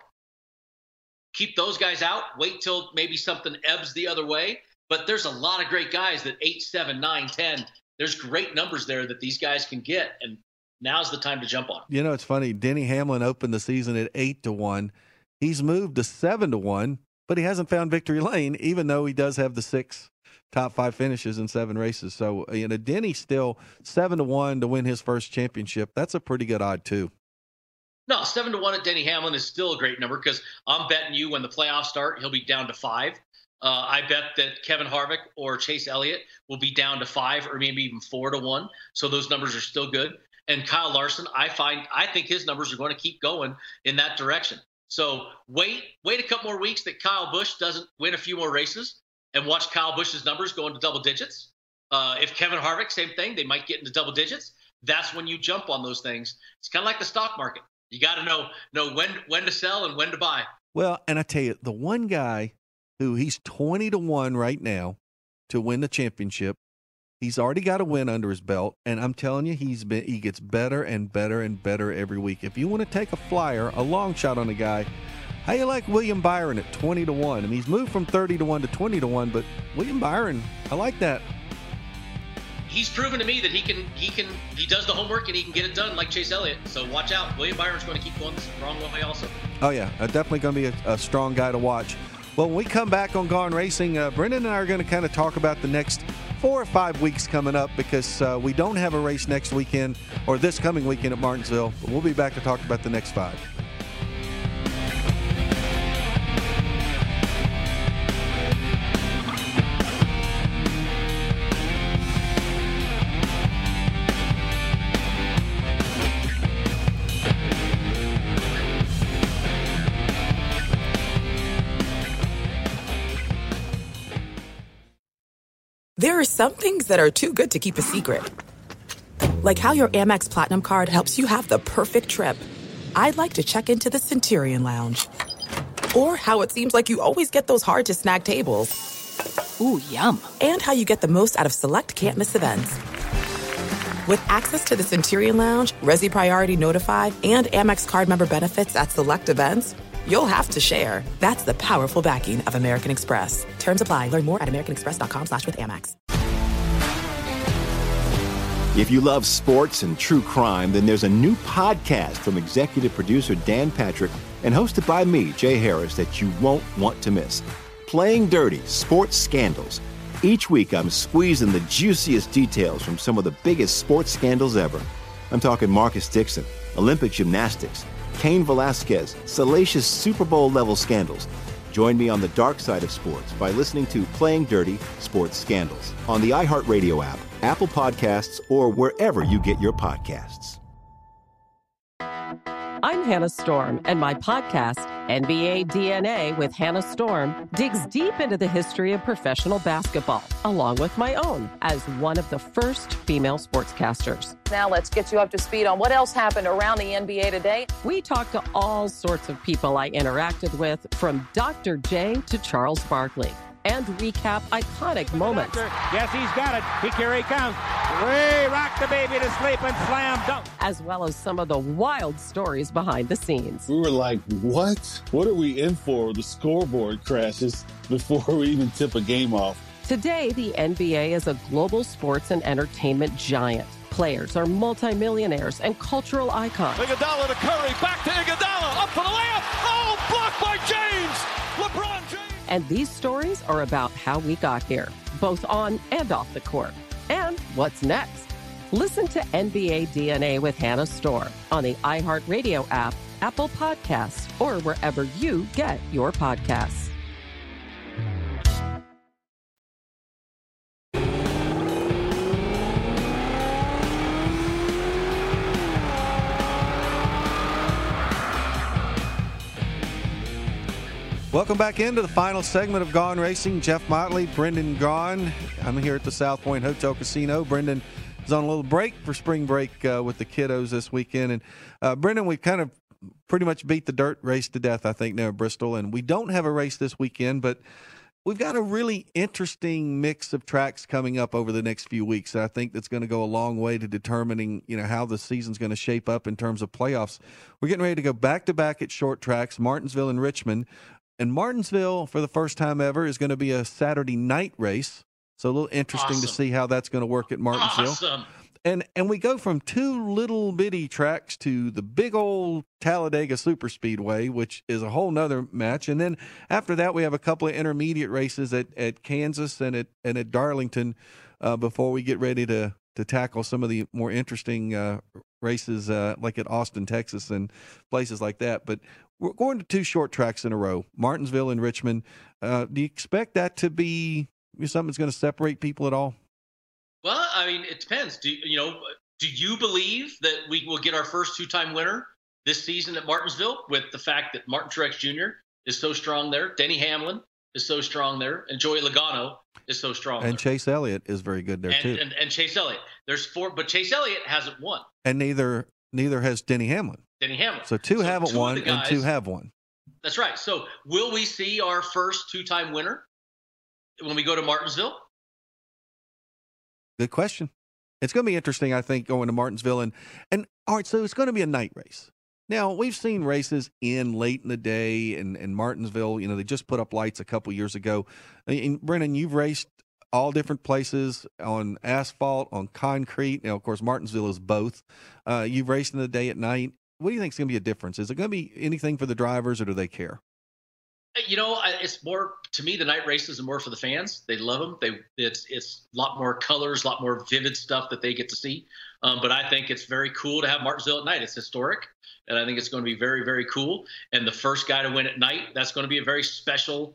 Speaker 8: keep those guys out. Wait till maybe something ebbs the other way. But there's a lot of great guys that 8, 7, 9, 10. There's great numbers there that these guys can get, and now's the time to jump on.
Speaker 7: It's funny. Denny Hamlin opened the season at 8-1. He's moved to 7-1, but he hasn't found victory lane, even though he does have the 6 top 5 finishes in 7 races. So, Denny's still 7-1 to win his first championship. That's a pretty good odd, too.
Speaker 8: No, 7-1 at Denny Hamlin is still a great number because I'm betting you when the playoffs start, he'll be down to 5. I bet that Kevin Harvick or Chase Elliott will be down to 5 or maybe even 4-1. So those numbers are still good. And Kyle Larson, I think his numbers are going to keep going in that direction. So wait a couple more weeks that Kyle Busch doesn't win a few more races and watch Kyle Busch's numbers go into double digits. If Kevin Harvick, same thing, they might get into double digits. That's when you jump on those things. It's kind of like the stock market. You got to know when to sell and when to buy.
Speaker 7: Well, and I tell you, the one guy who he's 20-1 right now to win the championship, he's already got a win under his belt, and I'm telling you, he gets better and better and better every week. If you want to take a flyer, a long shot on the guy, how you like William Byron at 20-1? I mean, he's moved from 30-1 to 20-1, but William Byron, I like that.
Speaker 8: he's proven to me that he does the homework and he can get it done like Chase Elliott. So watch out. William Byron's going to keep going the wrong way also.
Speaker 7: Oh, yeah. Definitely going to be a strong guy to watch. Well, when we come back on Gone Racing, Brendan and I are going to kind of talk about the next 4 or 5 weeks coming up because we don't have a race next weekend or this coming weekend at Martinsville. But we'll be back to talk about the next 5.
Speaker 1: There are some things that are too good to keep a secret. Like how your Amex Platinum card helps you have the perfect trip. I'd like to check into the Centurion Lounge. Or how it seems like you always get those hard-to-snag tables.
Speaker 3: Ooh, yum.
Speaker 1: And how you get the most out of select can't-miss events. With access to the Centurion Lounge, Resi Priority Notified, and Amex card member benefits at select events, you'll have to share. That's the powerful backing of American Express. Terms apply. Learn more at americanexpress.com/withAmex.
Speaker 4: If you love sports and true crime, then there's a new podcast from executive producer Dan Patrick and hosted by me, Jay Harris, that you won't want to miss. Playing Dirty: Sports Scandals. Each week, I'm squeezing the juiciest details from some of the biggest sports scandals ever. I'm talking Marcus Dixon, Olympic gymnastics, Cain Velasquez, salacious Super Bowl-level scandals. Join me on the dark side of sports by listening to Playing Dirty: Sports Scandals on the iHeartRadio app, Apple Podcasts, or wherever you get your podcasts.
Speaker 9: I'm Hannah Storm, and my podcast, NBA DNA with Hannah Storm, digs deep into the history of professional basketball, along with my own, as one of the first female sportscasters.
Speaker 10: Now let's get you up to speed on what else happened around the NBA today.
Speaker 9: We talked to all sorts of people I interacted with, from Dr. J to Charles Barkley, and recap iconic moments.
Speaker 11: Yes, he's got it. Here he comes. Way rock the baby to sleep and slam dunk.
Speaker 9: As well as some of the wild stories behind the scenes.
Speaker 12: We were like, what? What are we in for? The scoreboard crashes before we even tip a game off.
Speaker 9: Today, the NBA is a global sports and entertainment giant. Players are multimillionaires and cultural icons.
Speaker 13: Iguodala to Curry, back to Iguodala, up for the layup. Oh, blocked by James. LeBron James.
Speaker 9: And these stories are about how we got here, both on and off the court. And what's next? Listen to NBA DNA with Hannah Storm on the iHeartRadio app, Apple Podcasts, or wherever you get your podcasts.
Speaker 7: Welcome back into the final segment of Gone Racing. Jeff Motley, Brendan Gaughan. I'm here at the South Point Hotel Casino. Brendan is on a little break for spring break with the kiddos this weekend. And Brendan, we've kind of pretty much beat the dirt race to death, I think, now at Bristol. And we don't have a race this weekend, but we've got a really interesting mix of tracks coming up over the next few weeks. I think that's going to go a long way to determining, how the season's going to shape up in terms of playoffs. We're getting ready to go back-to-back at short tracks, Martinsville and Richmond. And Martinsville, for the first time ever, is going to be a Saturday night race. So a little interesting to see how that's going to work at Martinsville.
Speaker 8: Awesome.
Speaker 7: And we go from two little bitty tracks to the big old Talladega Superspeedway, which is a whole nother match. And then after that, we have a couple of intermediate races at Kansas and at Darlington before we get ready to tackle some of the more interesting races like at Austin, Texas, and places like that. But we're going to two short tracks in a row, Martinsville and Richmond. Do you expect that to be something that's going to separate people at all?
Speaker 8: Well, I mean, it depends. Do you believe that we will get our first two-time winner this season at Martinsville with the fact that Martin Truex Jr. is so strong there, Denny Hamlin is so strong there, and Joey Logano is so strong
Speaker 7: and
Speaker 8: there.
Speaker 7: Chase Elliott is very good there, too.
Speaker 8: And Chase Elliott. There's four, but Chase Elliott hasn't won.
Speaker 7: And neither has Denny Hamlin. So two haven't won and two have won.
Speaker 8: That's right. So will we see our first two-time winner when we go to Martinsville?
Speaker 7: Good question. It's going to be interesting, I think, going to Martinsville. And all right, so it's going to be a night race. Now, we've seen races in late in the day in Martinsville. They just put up lights a couple years ago. And Brennan, you've raced all different places on asphalt, on concrete. Of course, Martinsville is both. You've raced in the day at night. What do you think is going to be a difference? Is it going to be anything for the drivers, or do they care?
Speaker 8: It's more, to me, the night races are more for the fans. They love them. It's a lot more colors, a lot more vivid stuff that they get to see. But I think it's very cool to have Martinsville at night. It's historic, and I think it's going to be very, very cool. And the first guy to win at night, that's going to be a very special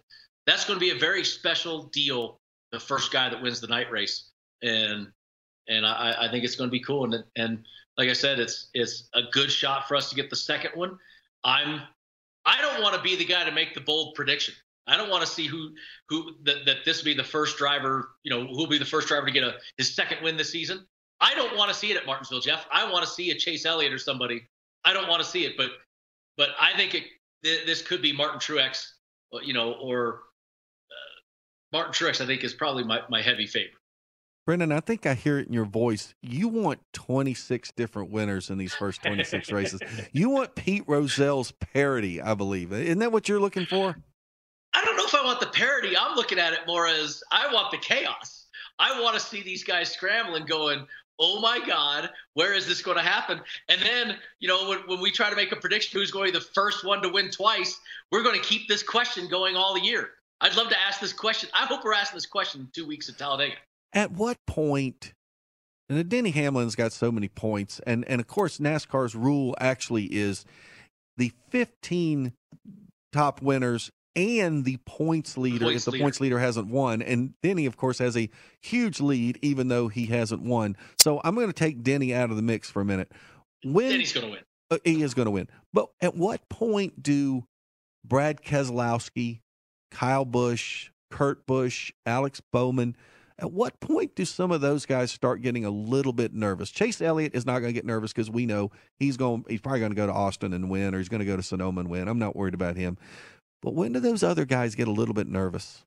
Speaker 8: deal. The first guy that wins the night race, and I think it's going to be cool. And like I said, it's a good shot for us to get the second one. I don't want to be the guy to make the bold prediction. I don't want to see that this will be the first driver, who'll be the first driver to get his second win this season. I don't want to see it at Martinsville, Jeff. I want to see a Chase Elliott or somebody. I don't want to see it, but I think this could be Martin Truex, or Martin Truex, I think, is probably my heavy favorite.
Speaker 7: Brendan, I think I hear it in your voice. You want 26 different winners in these first 26 races. You want Pete Rozelle's parity, I believe. Isn't that what you're looking for?
Speaker 8: I don't know if I want the parity. I'm looking at it more as I want the chaos. I want to see these guys scrambling, going, oh, my God, where is this going to happen? And then, when we try to make a prediction who's going to be the first one to win twice, we're going to keep this question going all year. I'd love to ask this question. I hope we're asking this question in 2 weeks at Talladega.
Speaker 7: At what point, and Denny Hamlin's got so many points, and of course NASCAR's rule actually is the 15 top winners and the points leader if the points leader hasn't won. And Denny, of course, has a huge lead even though he hasn't won. So I'm going to take Denny out of the mix for a minute.
Speaker 8: Denny's going to win.
Speaker 7: He is going to win. But at what point do Brad Keselowski, Kyle Busch, Kurt Busch, Alex Bowman, at what point do some of those guys start getting a little bit nervous? Chase Elliott is not going to get nervous because we know he's probably going to go to Austin and win, or he's going to go to Sonoma and win. I'm not worried about him. But when do those other guys get a little bit nervous?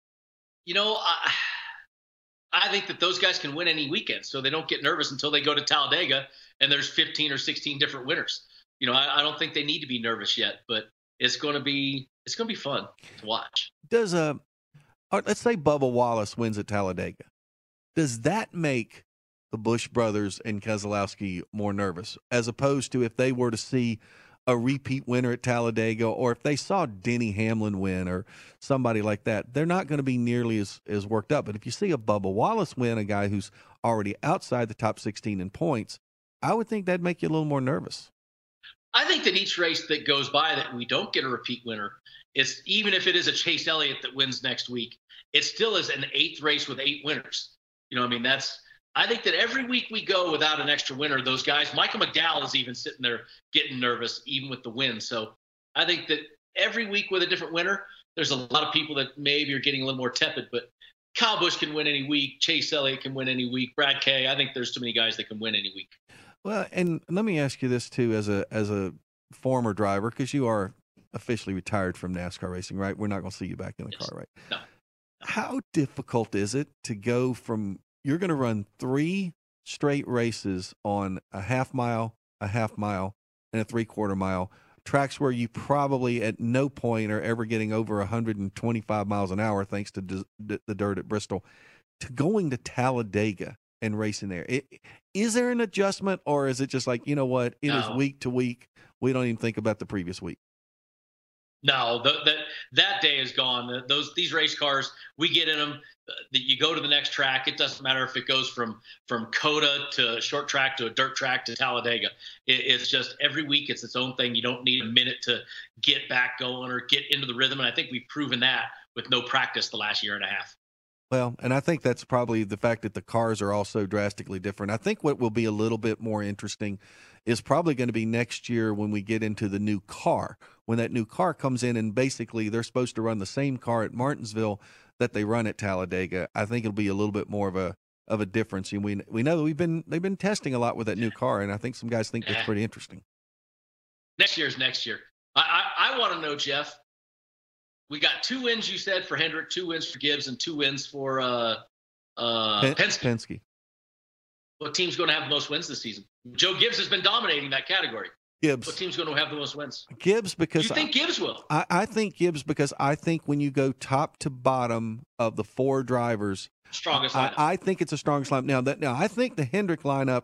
Speaker 8: I think that those guys can win any weekend, so they don't get nervous until they go to Talladega and there's 15 or 16 different winners. I don't think they need to be nervous yet, but it's going to be fun to watch.
Speaker 7: Let's say Bubba Wallace wins at Talladega. Does that make the Busch brothers and Keselowski more nervous, as opposed to if they were to see a repeat winner at Talladega, or if they saw Denny Hamlin win or somebody like that? They're not going to be nearly as worked up. But if you see a Bubba Wallace win, a guy who's already outside the top 16 in points, I would think that'd make you a little more nervous.
Speaker 8: I think that each race that goes by that we don't get a repeat winner, it's even if it is a Chase Elliott that wins next week, it still is an 8th race with 8 winners. I think that every week we go without an extra winner, those guys, Michael McDowell is even sitting there getting nervous, even with the win. So I think that every week with a different winner, there's a lot of people that maybe are getting a little more tepid, but Kyle Busch can win any week. Chase Elliott can win any week. Brad Kay, I think there's too many guys that can win any week.
Speaker 7: Well, and let me ask you this too, as a former driver, because you are officially retired from NASCAR racing, right? We're not going to see you back in the car, right?
Speaker 8: No.
Speaker 7: How difficult is it to go from, you're going to run 3 straight races on a half mile, and a 3/4 mile, tracks where you probably at no point are ever getting over 125 miles an hour thanks to the dirt at Bristol, to going to Talladega and racing there? Is there an adjustment, or is it just like, it is week to week? We don't even think about the previous week.
Speaker 8: No, that day is gone. These race cars, we get in them. You go to the next track. It doesn't matter if it goes from COTA to short track to a dirt track to Talladega. It's just every week it's its own thing. You don't need a minute to get back going or get into the rhythm. And I think we've proven that with no practice the last year and a half.
Speaker 7: Well, and I think that's probably the fact that the cars are also drastically different. I think what will be a little bit more interesting is probably going to be next year when we get into the new car. When that new car comes in and basically they're supposed to run the same car at Martinsville that they run at Talladega, I think it'll be a little bit more of a difference. And we know that they've been testing a lot with that new car, and I think some guys think that's pretty interesting.
Speaker 8: Next year. I want to know, Jeff. We got 2 wins, you said, for Hendrick, 2 wins for Gibbs, and 2 wins for Penske. What team's going to have the most wins this season? Joe Gibbs has been dominating that category.
Speaker 7: Gibbs.
Speaker 8: What team's going to have the most wins?
Speaker 7: Gibbs, because
Speaker 8: you think Gibbs will?
Speaker 7: I think Gibbs because I think when you go top to bottom of the 4 drivers,
Speaker 8: strongest lineup.
Speaker 7: I think it's a strongest lineup. Now I think the Hendrick lineup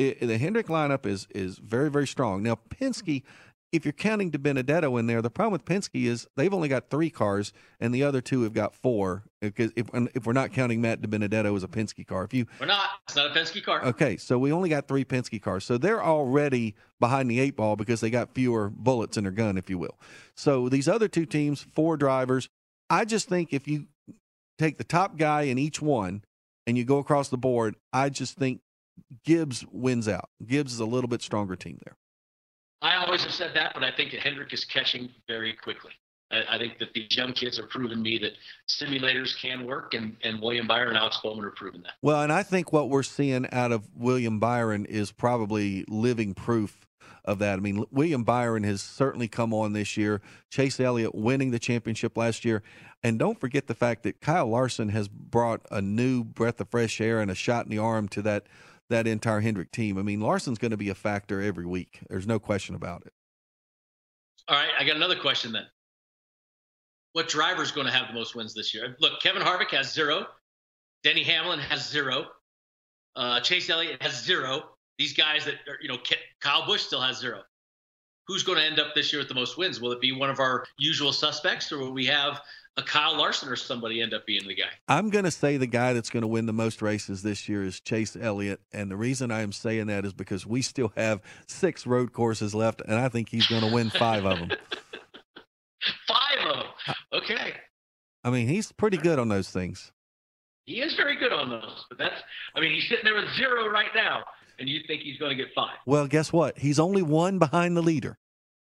Speaker 7: is very, very strong. Now Penske, if you're counting DiBenedetto in there, the problem with Penske is they've only got 3 cars, and the other 2 have got 4. Because if we're not counting Matt DiBenedetto as a Penske car,
Speaker 8: we're not. It's not a Penske car.
Speaker 7: Okay, so we only got 3 Penske cars, so they're already behind the 8 ball because they got fewer bullets in their gun, if you will. So these other 2 teams, 4 drivers. I just think if you take the top guy in each one and you go across the board, I just think Gibbs wins out. Gibbs is a little bit stronger team there.
Speaker 8: I always have said that, but I think that Hendrick is catching very quickly. I think that these young kids are proving me that simulators can work, and William Byron and Alex Bowman are proving that.
Speaker 7: Well, and I think what we're seeing out of William Byron is probably living proof of that. I mean, William Byron has certainly come on this year. Chase Elliott winning the championship last year. And don't forget the fact that Kyle Larson has brought a new breath of fresh air and a shot in the arm to that entire Hendrick team. I mean, Larson's going to be a factor every week. There's no question about it.
Speaker 8: All right, I got another question then. What driver is going to have the most wins this year? Look, Kevin Harvick has 0. Denny Hamlin has 0. Chase Elliott has 0. These guys that are, Kyle Busch still has 0. Who's going to end up this year with the most wins? Will it be one of our usual suspects, or will we have a Kyle Larson or somebody end up being the guy?
Speaker 7: I'm going to say the guy that's going to win the most races this year is Chase Elliott, and the reason I am saying that is because we still have 6 road courses left, and I think he's going to win 5 of them.
Speaker 8: 5 of them. Okay.
Speaker 7: I mean, he's pretty good on those things.
Speaker 8: He is very good on those, but he's sitting there with 0 right now, and you think he's going to get 5.
Speaker 7: Well, guess what? He's only 1 behind the leader.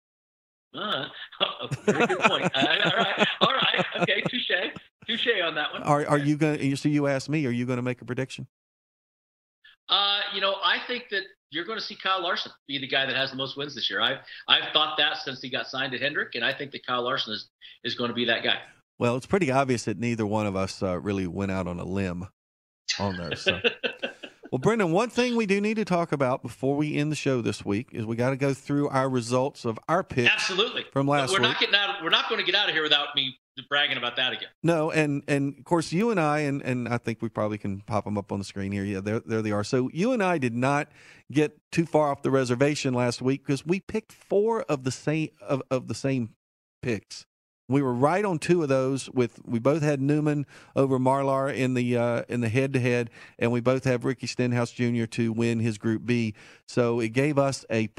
Speaker 8: Very good point. All right. Okay, touche on that one.
Speaker 7: Are you going to? So you asked me, are you going to make a prediction?
Speaker 8: I think that you're going to see Kyle Larson be the guy that has the most wins this year. I've thought that since he got signed at Hendrick, and I think that Kyle Larson is going to be that guy.
Speaker 7: Well, it's pretty obvious that neither one of us really went out on a limb on those. So. Well, Brendan, one thing we do need to talk about before we end the show this week is we got to go through our results of our picks.
Speaker 8: Absolutely.
Speaker 7: From last week.
Speaker 8: We're not going to get out of here without me bragging about that again.
Speaker 7: No, and of course you and I, and I think we probably can pop them up on the screen here. Yeah, there they are. So you and I did not get too far off the reservation last week because we picked 4 of the same picks. We were right on 2 of those. We both had Newman over Marlar in the head-to-head, and we both have Ricky Stenhouse Jr. to win his Group B. So it gave us a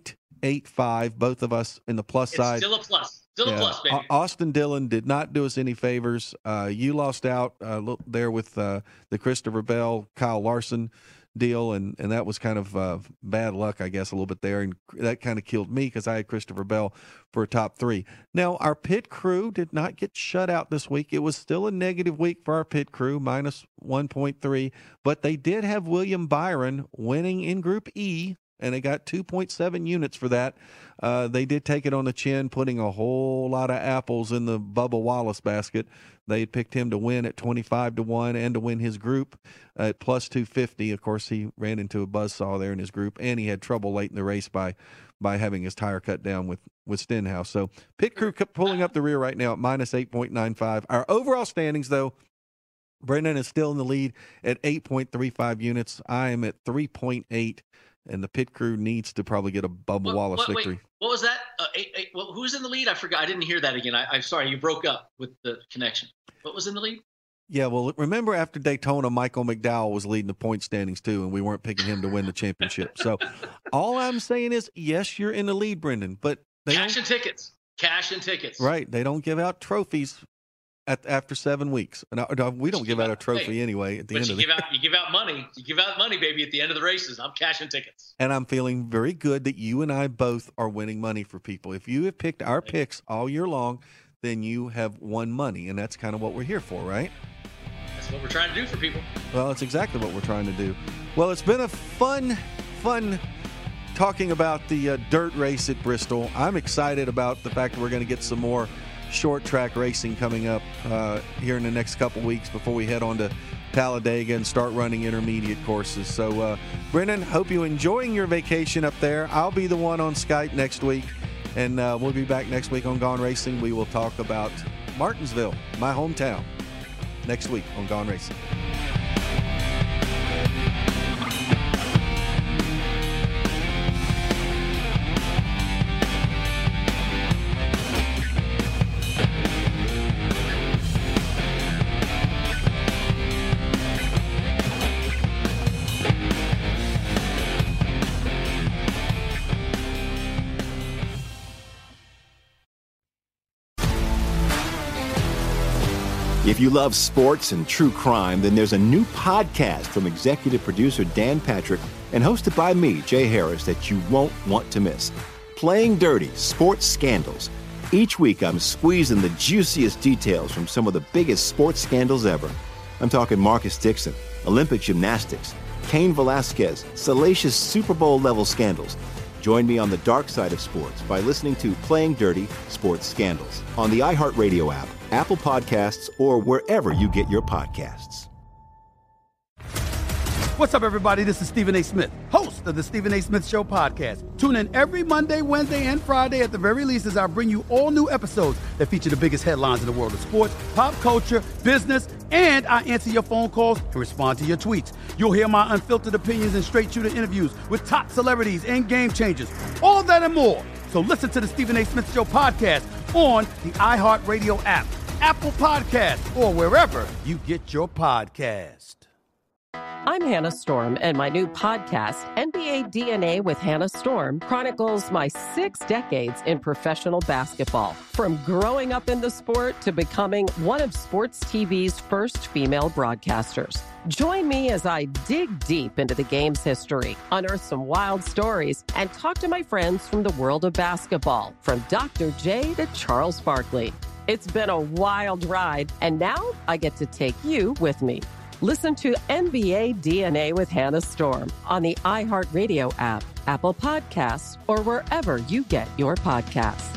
Speaker 7: .85, both of us in the plus side.
Speaker 8: Still a plus. Still a plus, baby.
Speaker 7: Austin Dillon did not do us any favors. You lost out there with the Christopher Bell, Kyle Larson deal, and that was kind of bad luck, I guess, a little bit there, and that kind of killed me because I had Christopher Bell for a top 3. Now, our pit crew did not get shut out this week. It was still a negative week for our pit crew, minus 1.3, but they did have William Byron winning in Group E, and they got 2.7 units for that. They did take it on the chin, putting a whole lot of apples in the Bubba Wallace basket. They had picked him to win at 25-1 and to win his group at plus 250. Of course, he ran into a buzzsaw there in his group, and he had trouble late in the race by having his tire cut down with Stenhouse. So pit crew pulling up the rear right now at minus 8.95. Our overall standings, though, Brendan is still in the lead at 8.35 units. I am at 3.8. And the pit crew needs to probably get a Bubba Wallace victory.
Speaker 8: What was that? Who's in the lead? I forgot. I didn't hear that again. I'm sorry. You broke up with the connection. What was in the lead?
Speaker 7: Yeah, well, remember after Daytona, Michael McDowell was leading the point standings too, and we weren't picking him to win the championship. So all I'm saying is, yes, you're in the lead, Brendan, but
Speaker 8: cash and tickets. Cash and tickets.
Speaker 7: Right. They don't give out trophies after 7 weeks. We don't give out a trophy anyway at the end of the
Speaker 8: You give out money. You give out money, baby, at the end of the races. I'm cashing tickets.
Speaker 7: And I'm feeling very good that you and I both are winning money for people. If you have picked our picks all year long, then you have won money, and that's kind of what we're here for, right?
Speaker 8: That's what we're trying to do for people.
Speaker 7: Well, that's exactly what we're trying to do. Well, it's been a fun talking about the dirt race at Bristol. I'm excited about the fact that we're going to get some more short track racing coming up here in the next couple weeks before we head on to Talladega and start running intermediate courses. So, Brennan, hope you're enjoying your vacation up there. I'll be the one on Skype next week, and we'll be back next week on Gone Racing. We will talk about Martinsville, my hometown, next week on Gone Racing.
Speaker 4: If you love sports and true crime, then there's a new podcast from executive producer Dan Patrick and hosted by me, Jay Harris, that you won't want to miss. Playing Dirty: Sports Scandals. Each week, I'm squeezing the juiciest details from some of the biggest sports scandals ever. I'm talking Marcus Dixon, Olympic gymnastics, Cain Velasquez, salacious Super Bowl-level scandals. Join me on the dark side of sports by listening to Playing Dirty: Sports Scandals on the iHeartRadio app, Apple Podcasts, or wherever you get your podcasts.
Speaker 5: What's up, everybody? This is Stephen A. Smith, host of the Stephen A. Smith Show podcast. Tune in every Monday, Wednesday, and Friday at the very least as I bring you all new episodes that feature the biggest headlines in the world of sports, pop culture, business, and I answer your phone calls and respond to your tweets. You'll hear my unfiltered opinions and straight-shooter interviews with top celebrities and game changers. All that and more. So listen to the Stephen A. Smith Show podcast on the iHeartRadio app, Apple Podcasts, or wherever you get your podcast.
Speaker 9: I'm Hannah Storm, and my new podcast, NBA DNA with Hannah Storm, chronicles my 6 decades in professional basketball. From growing up in the sport to becoming one of sports TV's first female broadcasters. Join me as I dig deep into the game's history, unearth some wild stories, and talk to my friends from the world of basketball, from Dr. J to Charles Barkley. It's been a wild ride, and now I get to take you with me. Listen to NBA DNA with Hannah Storm on the iHeartRadio app, Apple Podcasts, or wherever you get your podcasts.